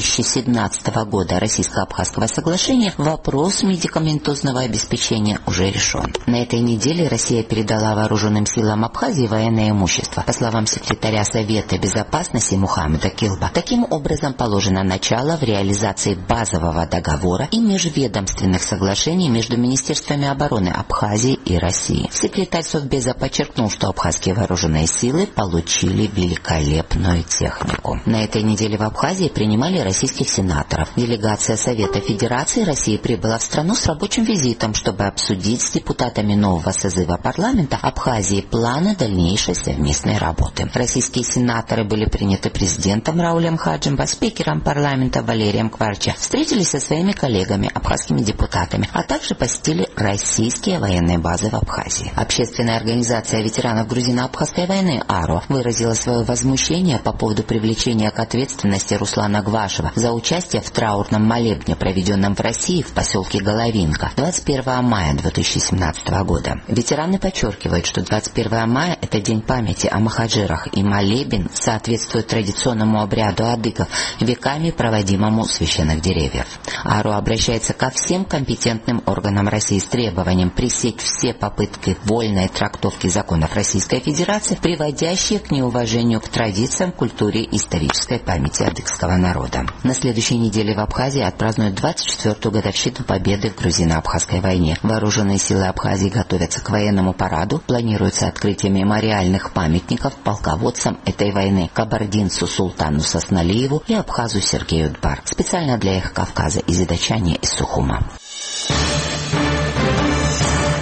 2017 года Российско-Абхазского соглашения вопрос медикаментозного обеспечения уже решен. На этой неделе Россия передала вооруженным силам Абхазии военное имущество. По словам секретаря Совета безопасности Мухаммеда Килба, таким образом положено начало в реализации базового договора и межведомственных соглашений между министерствами обороны Абхазии и России. Секретарь Совбеза подчеркнул, что абхазские вооруженные силы получили великолепную технику. На этой неделе в Абхазии принимали российских сенаторов. Делегация Совета Федерации России прибыла в страну с рабочим визитом, чтобы обсудить с депутатами нового созыва парламента Абхазии планы дальнейшей совместной работы. Российские сенаторы были приняты президентом Раулем Хаджимба, спикером парламента Валерием Кварча, встретились со своими коллегами, абхазскими депутатами, а также посетили российские военные базы в Абхазии. Общественная организация ветеранов грузино-абхазской войны АРО выразила свое возмущение по поводу привлечения к ответственности Руслана Гвашева за участие в траурном молебне, проведенном в России в поселке Головинка 21 мая 2017 года. Ветераны подчеркивают, что 21 мая – это день памяти о махаджирах, и молебен соответствует традиционному обряду адыгов, веками проводимому у священных деревьев. АРО обращается ко всем компетентным органам России с требованием пресечь все попытки вольной трактовки законов Российской Федерации, приводящие к неуважению к традициям, культуре и исторической памяти адыгского народа. На следующей неделе в Абхазии отпразднуют 24-ю годовщину победы в грузино-абхазской войне. Вооруженные силы Абхазии готовятся к военному параду. Планируется открытие мемориальных памятников полководцам этой войны: кабардинцу Султану Сосналиеву и абхазу Сергею Дбар. Специально для Эхо Кавказа Изида Чаня из Сухума.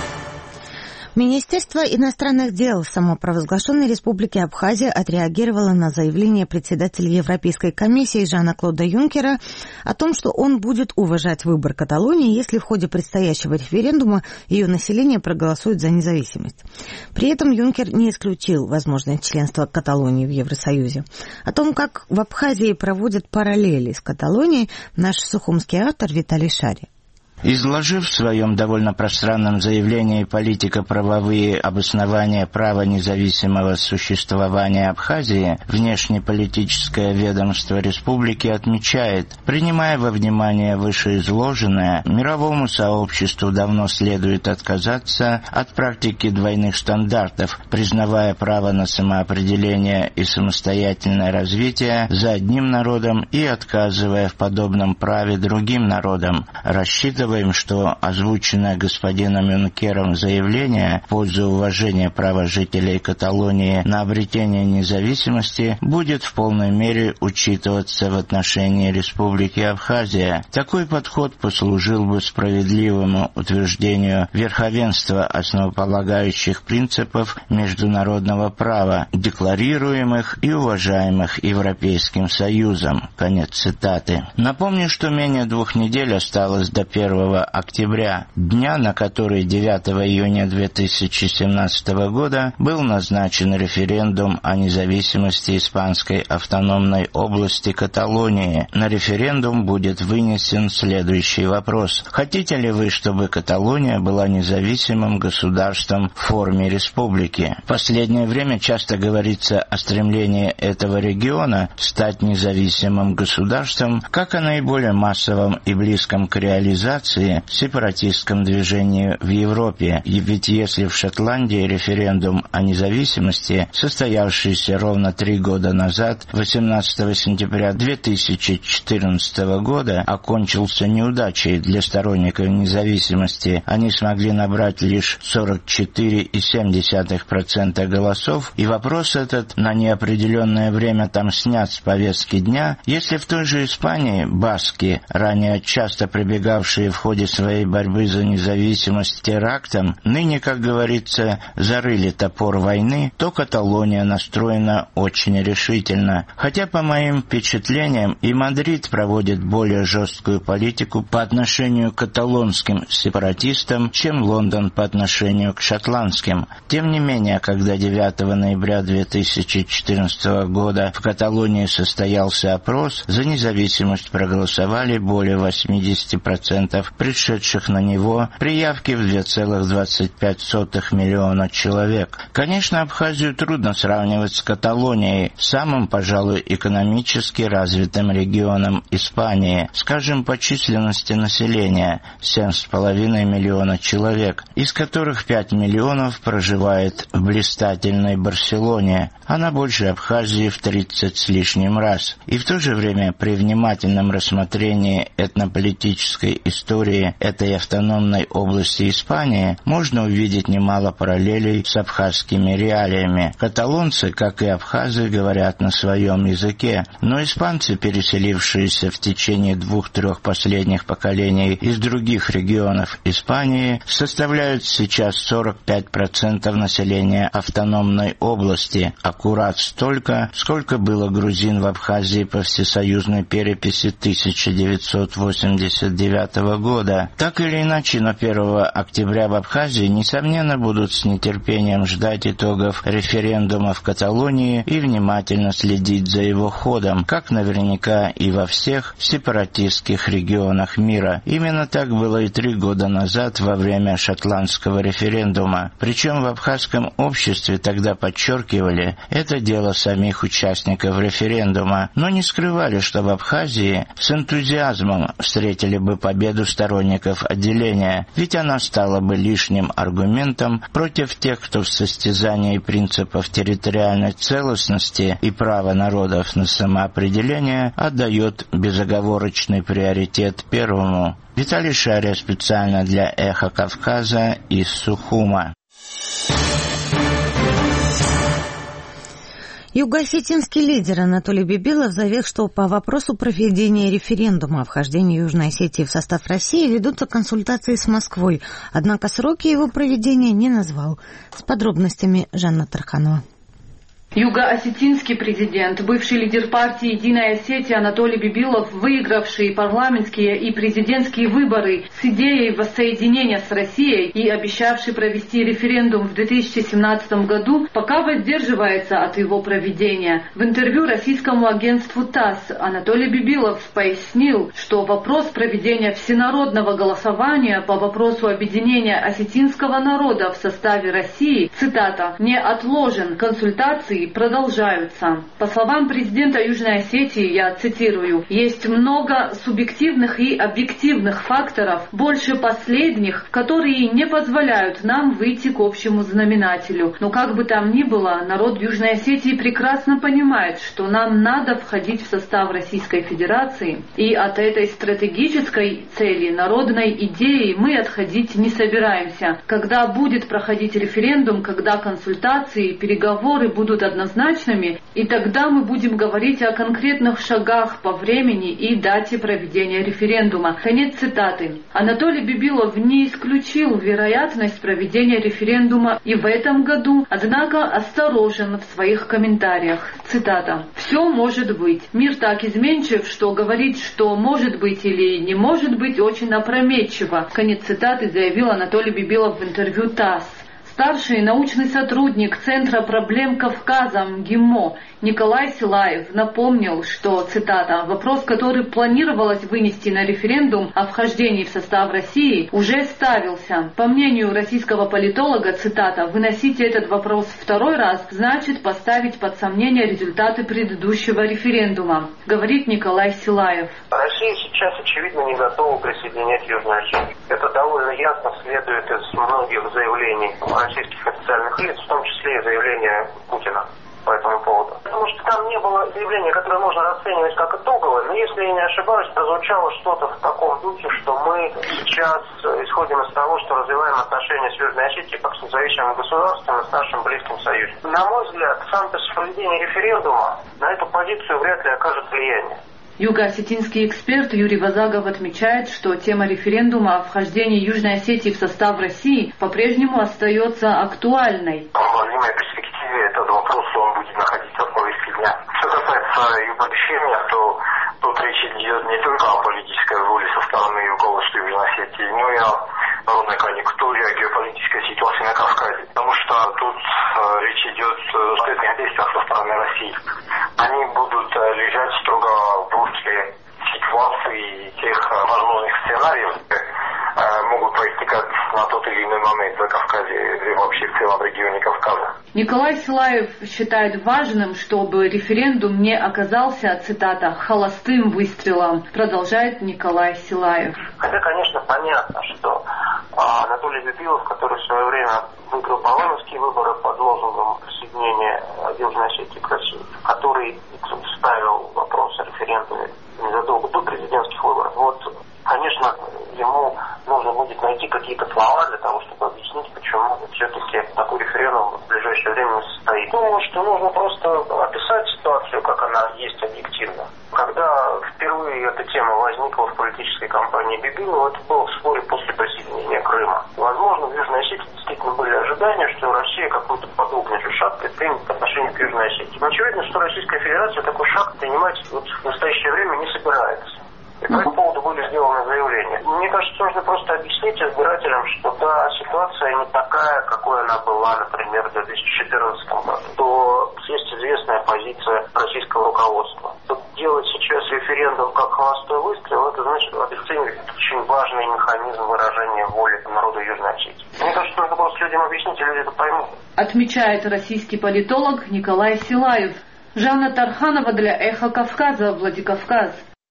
Министерство иностранных дел самопровозглашенной Республики Абхазия отреагировало на заявление председателя Европейской комиссии Жана-Клода Юнкера о том, что он будет уважать выбор Каталонии, если в ходе предстоящего референдума ее население проголосует за независимость. При этом Юнкер не исключил возможность членства Каталонии в Евросоюзе. О том, как в Абхазии проводят параллели с Каталонией, наш сухумский автор Виталий Шари. Изложив в своем довольно пространном заявлении политико-правовые обоснования права независимого существования Абхазии, внешнеполитическое ведомство республики отмечает, принимая во внимание вышеизложенное, мировому сообществу давно следует отказаться от практики двойных стандартов, признавая право на самоопределение и самостоятельное развитие за одним народом и отказывая в подобном праве другим народам, рассчитывая, что озвученное господином Юнкером заявление в пользу уважения права жителей Каталонии на обретение независимости будет в полной мере учитываться в отношении Республики Абхазия. Такой подход послужил бы справедливому утверждению верховенства основополагающих принципов международного права, декларируемых и уважаемых Европейским Союзом. Конец цитаты. Напомню, что менее 2 недель осталось до 1 октября, дня, на который 9 июня 2017 года был назначен референдум о независимости Испанской автономной области Каталонии. На референдум будет вынесен следующий вопрос. Хотите ли вы, чтобы Каталония была независимым государством в форме республики? В последнее время часто говорится о стремлении этого региона стать независимым государством, как о наиболее массовом и близком к реализации сепаратистском движении в Европе. И ведь если в Шотландии референдум о независимости, состоявшийся ровно 3 года назад, 18 сентября 2014 года, окончился неудачей для сторонников независимости, они смогли набрать лишь 44,7% голосов, и вопрос этот на неопределенное время там снят с повестки дня, если в той же Испании баски, ранее часто прибегавшие в ходе своей борьбы за независимость терактом, ныне, как говорится, зарыли топор войны, то Каталония настроена очень решительно. Хотя, по моим впечатлениям, и Мадрид проводит более жесткую политику по отношению к каталонским сепаратистам, чем Лондон по отношению к шотландским. Тем не менее, когда 9 ноября 2014 года в Каталонии состоялся опрос, за независимость проголосовали более 80% пришедших на него при явке в 2,25 миллиона человек. Конечно, Абхазию трудно сравнивать с Каталонией, самым, пожалуй, экономически развитым регионом Испании, скажем, по численности населения 7,5 миллиона человек, из которых 5 миллионов проживает в блистательной Барселоне. Она больше Абхазии в 30 с лишним раз. И в то же время при внимательном рассмотрении этнополитической истории этой автономной области Испании можно увидеть немало параллелей с абхазскими реалиями. Каталонцы, как и абхазы, говорят на своем языке, но испанцы, переселившиеся в течение 2-3 последних поколений из других регионов Испании, составляют сейчас 45% населения автономной области, аккурат столько, сколько было грузин в Абхазии по всесоюзной переписи 1989 года. Так или иначе, но 1 октября в Абхазии, несомненно, будут с нетерпением ждать итогов референдума в Каталонии и внимательно следить за его ходом, как наверняка и во всех сепаратистских регионах мира. Именно так было и 3 года назад во время шотландского референдума. Причем в абхазском обществе тогда подчеркивали, это дело самих участников референдума, но не скрывали, что в Абхазии с энтузиазмом встретили бы победу сторонников отделения, ведь она стала бы лишним аргументом против тех, кто в состязании принципов территориальной целостности и права народов на самоопределение отдает безоговорочный приоритет первому. Виталий Шария специально для «Эхо Кавказа» из Сухума. Юго-осетинский лидер Анатолий Бибилов заявил, что по вопросу проведения референдума о вхождении Южной Осетии в состав России ведутся консультации с Москвой, однако сроки его проведения не назвал. С подробностями Жанна Тарханова. Юго-осетинский президент, бывший лидер партии «Единая Осетия» Анатолий Бибилов, выигравший парламентские и президентские выборы с идеей воссоединения с Россией и обещавший провести референдум в 2017 году, пока воздерживается от его проведения. В интервью российскому агентству ТАСС Анатолий Бибилов пояснил, что вопрос проведения всенародного голосования по вопросу объединения осетинского народа в составе России, цитата, «не отложен, консультации продолжаются». По словам президента Южной Осетии, я цитирую, «есть много субъективных и объективных факторов, больше последних, которые не позволяют нам выйти к общему знаменателю. Но как бы там ни было, народ Южной Осетии прекрасно понимает, что нам надо входить в состав Российской Федерации, и от этой стратегической цели, народной идеи мы отходить не собираемся. Когда будет проходить референдум, когда консультации, переговоры будут однозначными, и тогда мы будем говорить о конкретных шагах по времени и дате проведения референдума». Конец цитаты. Анатолий Бибилов не исключил вероятность проведения референдума и в этом году, однако осторожен в своих комментариях. Цитата. «Все может быть. Мир так изменчив, что говорить, что может быть или не может быть, очень опрометчиво». Конец цитаты заявил Анатолий Бибилов в интервью ТАСС. Старший научный сотрудник Центра проблем Кавказа МГИМО Николай Силаев напомнил, что, цитата, «вопрос, который планировалось вынести на референдум о вхождении в состав России, уже ставился. По мнению российского политолога, цитата, выносить этот вопрос второй раз значит поставить под сомнение результаты предыдущего референдума», говорит Николай Силаев. Россия сейчас, очевидно, не готова присоединять Южную Осетию. Это довольно ясно следует из многих заявлений российских официальных лиц, в том числе и заявления Путина по этому поводу. Потому что там не было заявления, которое можно расценивать как итоговое, но если я не ошибаюсь, прозвучало что-то в таком духе, что мы сейчас исходим из того, что развиваем отношения с Южной Осетией как с независимым государством и с нашим близким союзником. На мой взгляд, сам проведение референдума на эту позицию вряд ли окажет влияние. Юго-осетинский эксперт Юрий Вазагов отмечает, что тема референдума о вхождении Южной Осетии в состав России по-прежнему остается актуальной. В обозримой перспективе этот вопрос он будет находиться в повестке дня. Что касается обещания, то тут речь идет не только о политической воле со стороны руководства Южной Осетии, но и о народной конъюнктуре, о геополитической ситуации на Кавказе. Потому что тут речь идет о ответных действиях со стороны России. Они будут лежать строго в русле ситуации тех возможных сценариев, могут проистекать на тот или иной момент в Кавказе и вообще в целом регионе Кавказа. Николай Силаев считает важным, чтобы референдум не оказался, цитата, «холостым выстрелом», продолжает Николай Силаев. Хотя, конечно, понятно, что Анатолий Бибилов, который в свое время выиграл парламентские выборы под лозунгом присоединения Южной Осетии к России, который ставил вопрос о референдуме незадолго до президентских выборов, вот, конечно, ему нужно будет найти какие-то слова для того, чтобы объяснить, почему все-таки такой референдум в ближайшее время не состоит. Думаю, что нужно просто описать ситуацию, как она есть объективно. Когда впервые эта тема возникла в политической кампании Бибилова, это было вскоре после присоединения Крыма. Возможно, в Южной Осетии действительно были ожидания, что Россия какой-то подобный же шаг предпримет по отношению к Южной Осетии. Но очевидно, что Российская Федерация такой шаг принимать вот в настоящее время не собирается. И по этому поводу были сделаны заявления. Мне кажется, нужно просто объяснить избирателям, что да, ситуация не такая, какой она была, например, в 2014 году. То есть известная позиция российского руководства. Делать сейчас референдум как холостой выстрел, это значит обесценивать очень важный механизм выражения воли народа Южной Осетии. Мне кажется, нужно просто людям объяснить, и люди это поймут. Отмечает российский политолог Николай Силаев. Жанна Тарханова для «Эхо Кавказа», Владикавказ.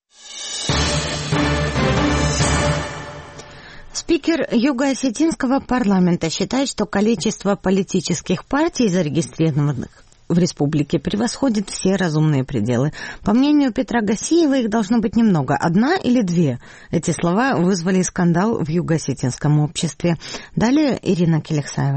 Спикер Юго-осетинского парламента считает, что количество политических партий, зарегистрированных в республике, превосходит все разумные пределы. По мнению Петра Гасиева, их должно быть немного, 1 или 2. Эти слова вызвали скандал в юго-осетинском обществе. Далее Ирина Келексаева.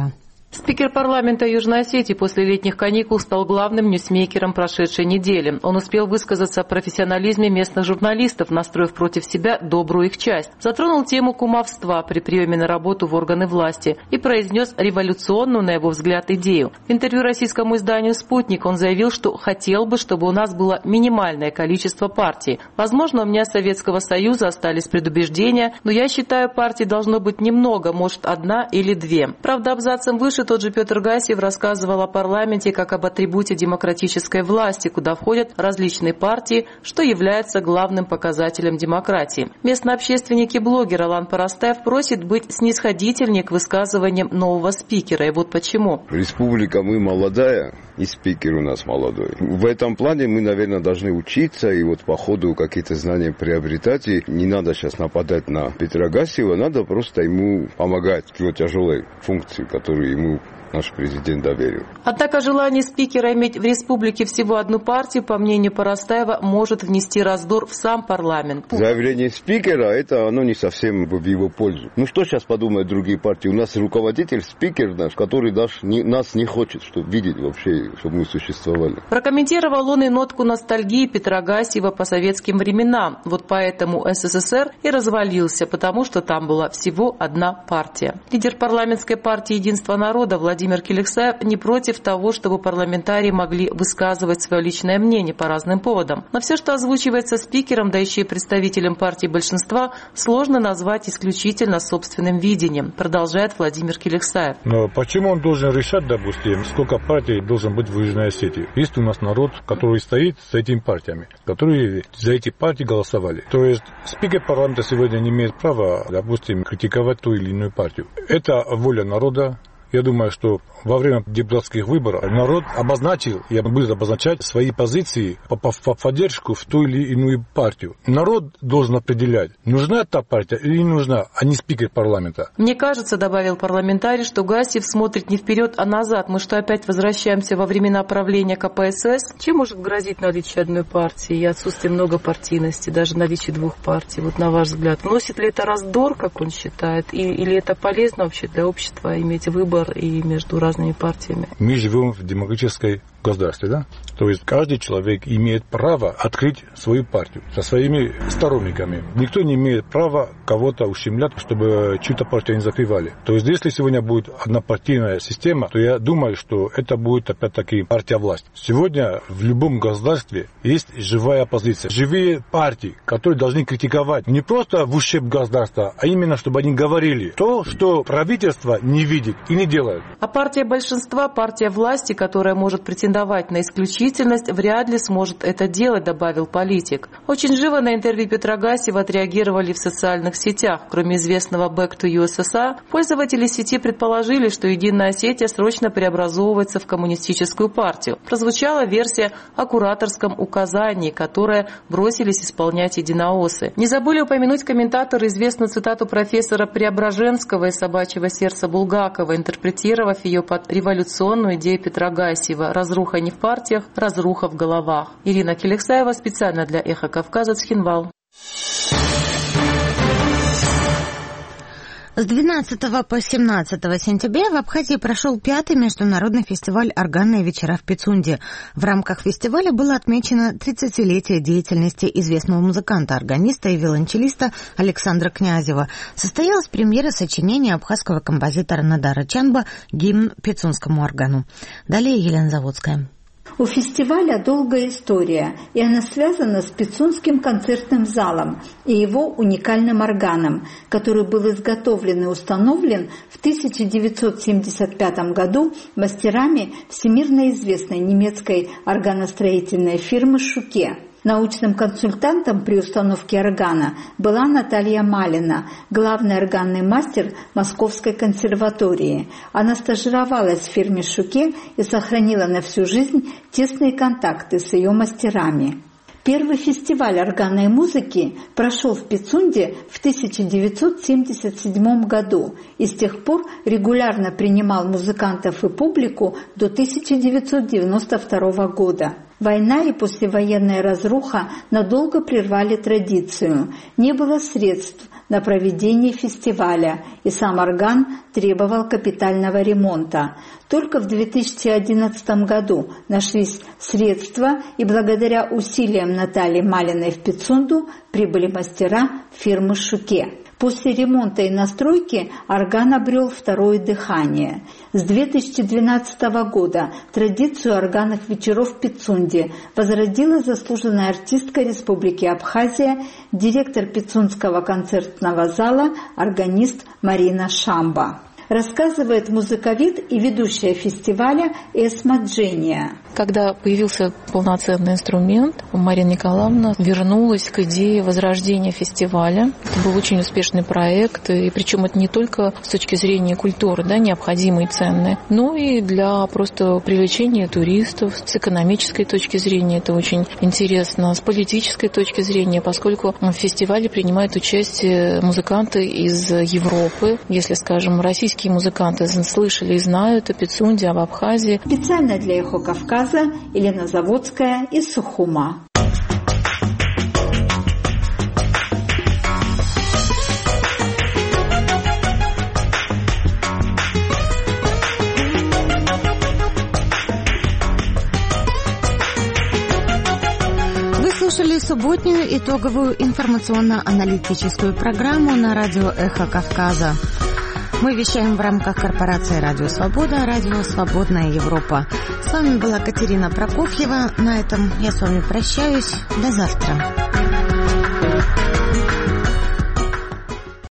Спикер парламента Южной Осетии после летних каникул стал главным ньюсмейкером прошедшей недели. Он успел высказаться о профессионализме местных журналистов, настроив против себя добрую их часть. Затронул тему кумовства при приеме на работу в органы власти и произнес революционную, на его взгляд, идею. В интервью российскому изданию «Спутник» он заявил, что хотел бы, чтобы у нас было минимальное количество партий. Возможно, у меня с Советского Союза остались предубеждения, но я считаю, партий должно быть немного, может, одна или две. Правда, абзацем выше тот же Петр Гасиев рассказывал о парламенте как об атрибуте демократической власти, куда входят различные партии, что является главным показателем демократии. Местный общественник и блогер Алан Парастаев просит быть снисходительнее к высказываниям нового спикера. И вот почему. Республика мы молодая, и спикер у нас молодой. В этом плане мы, наверное, должны учиться и вот по ходу какие-то знания приобретать. И не надо сейчас нападать на Петра Гасиева, надо просто ему помогать в его тяжелой функции, которую ему наш президент доверил. Однако желание спикера иметь в республике всего одну партию, по мнению Парастаева, может внести раздор в сам парламент. Заявление спикера, это оно не совсем в его пользу. Ну что сейчас подумают другие партии? У нас руководитель, спикер наш, который нас не хочет, чтобы видеть вообще, чтобы мы существовали. Прокомментировал он и нотку ностальгии Петра Гасиева по советским временам. Вот поэтому СССР и развалился, потому что там была всего одна партия. Лидер парламентской партии «Единство народа» Владимир Киликсаев не против того, чтобы парламентарии могли высказывать свое личное мнение по разным поводам. Но все, что озвучивается спикером, да еще и представителем партии большинства, сложно назвать исключительно собственным видением, продолжает Владимир Киликсаев. Но почему он должен решать, допустим, сколько партий должен быть в Южной Осетии? Есть у нас народ, который стоит с этими партиями, которые за эти партии голосовали. То есть спикер парламента сегодня не имеет права, допустим, критиковать ту или иную партию. Это воля народа. Я думаю, что во время депутатских выборов народ обозначил и будет обозначать свои позиции по поддержку в ту или иную партию. Народ должен определять, нужна та партия или не нужна, а не спикер парламента. Мне кажется, добавил парламентарий, что Гасиев смотрит не вперед, а назад. Мы что, опять возвращаемся во времена правления КПСС? Чем может грозить наличие одной партии и отсутствие многопартийности, даже наличие двух партий? Вот на ваш взгляд, вносит ли это раздор, как он считает, или это полезно вообще для общества иметь выбор и между разными партиями? Мы живем в демократической государстве, да? То есть каждый человек имеет право открыть свою партию со своими сторонниками. Никто не имеет права кого-то ущемлять, чтобы чью-то партию не закрывали. То есть если сегодня будет однопартийная система, то я думаю, что это будет опять-таки партия власти. Сегодня в любом государстве есть живая оппозиция, живые партии, которые должны критиковать не просто в ущерб государства, а именно, чтобы они говорили то, что правительство не видит и не делает. А партия большинства, партия власти, которая может претендовать на исключительность, вряд ли сможет это делать, добавил политик. Очень живо на интервью Петра Гасиева отреагировали в социальных сетях. Кроме известного «Back to USSR», пользователи сети предположили, что Единая Осетия срочно преобразовывается в коммунистическую партию. Прозвучала версия о кураторском указании, которое бросились исполнять единооссы. Не забыли упомянуть комментаторы известную цитату профессора Преображенского из «Собачьего сердца» Булгакова, интерпретировав ее под революционную идею Петра Гасиева: разруха не в партиях, разруха в головах. Ирина Киликсаева специально для «Эхо Кавказа», Цхинвал. С 12 по 17 сентября в Абхазии прошел 5-й международный фестиваль «Органные вечера» в Пицунде. В рамках фестиваля было отмечено 30-летие деятельности известного музыканта-органиста и виолончелиста Александра Князева. Состоялась премьера сочинения абхазского композитора Надара Чанба «Гимн пицунскому органу». Далее Елена Заводская. У фестиваля долгая история, и она связана с Пицунским концертным залом и его уникальным органом, который был изготовлен и установлен в 1975 году мастерами всемирно известной немецкой органостроительной фирмы «Шуке». Научным консультантом при установке органа была Наталья Малина, главный органный мастер Московской консерватории. Она стажировалась в фирме «Шуке» и сохранила на всю жизнь тесные контакты с ее мастерами. Первый фестиваль органной музыки прошел в Пицунде в 1977 году и с тех пор регулярно принимал музыкантов и публику до 1992 года. Война и послевоенная разруха надолго прервали традицию. Не было средств на проведение фестиваля, и сам орган требовал капитального ремонта. Только в 2011 году нашлись средства, и благодаря усилиям Натальи Малиной в Пицунду прибыли мастера фирмы «Шуке». После ремонта и настройки орган обрел второе дыхание. С 2012 года традицию органных вечеров в Пицунде возродила заслуженная артистка Республики Абхазия, директор Пицундского концертного зала, органист Марина Шамба. Рассказывает музыковед и ведущая фестиваля Эсма Джения. Когда появился полноценный инструмент, Марина Николаевна вернулась к идее возрождения фестиваля. Это был очень успешный проект, и причем это не только с точки зрения культуры, да, необходимые и ценные, но и для просто привлечения туристов. С экономической точки зрения это очень интересно, с политической точки зрения, поскольку в фестивале принимают участие музыканты из Европы. Если, скажем, российские музыканты слышали и знают о Пицунде, об Абхазии. Специально для «Эхо Кавказа» Елена Заводская из Сухума. Вы слушали субботнюю итоговую информационно-аналитическую программу на радио «Эхо Кавказа». Мы вещаем в рамках корпорации «Радио Свобода», «Радио Свободная Европа». С вами была Катерина Прокофьева. На этом я с вами прощаюсь. До завтра.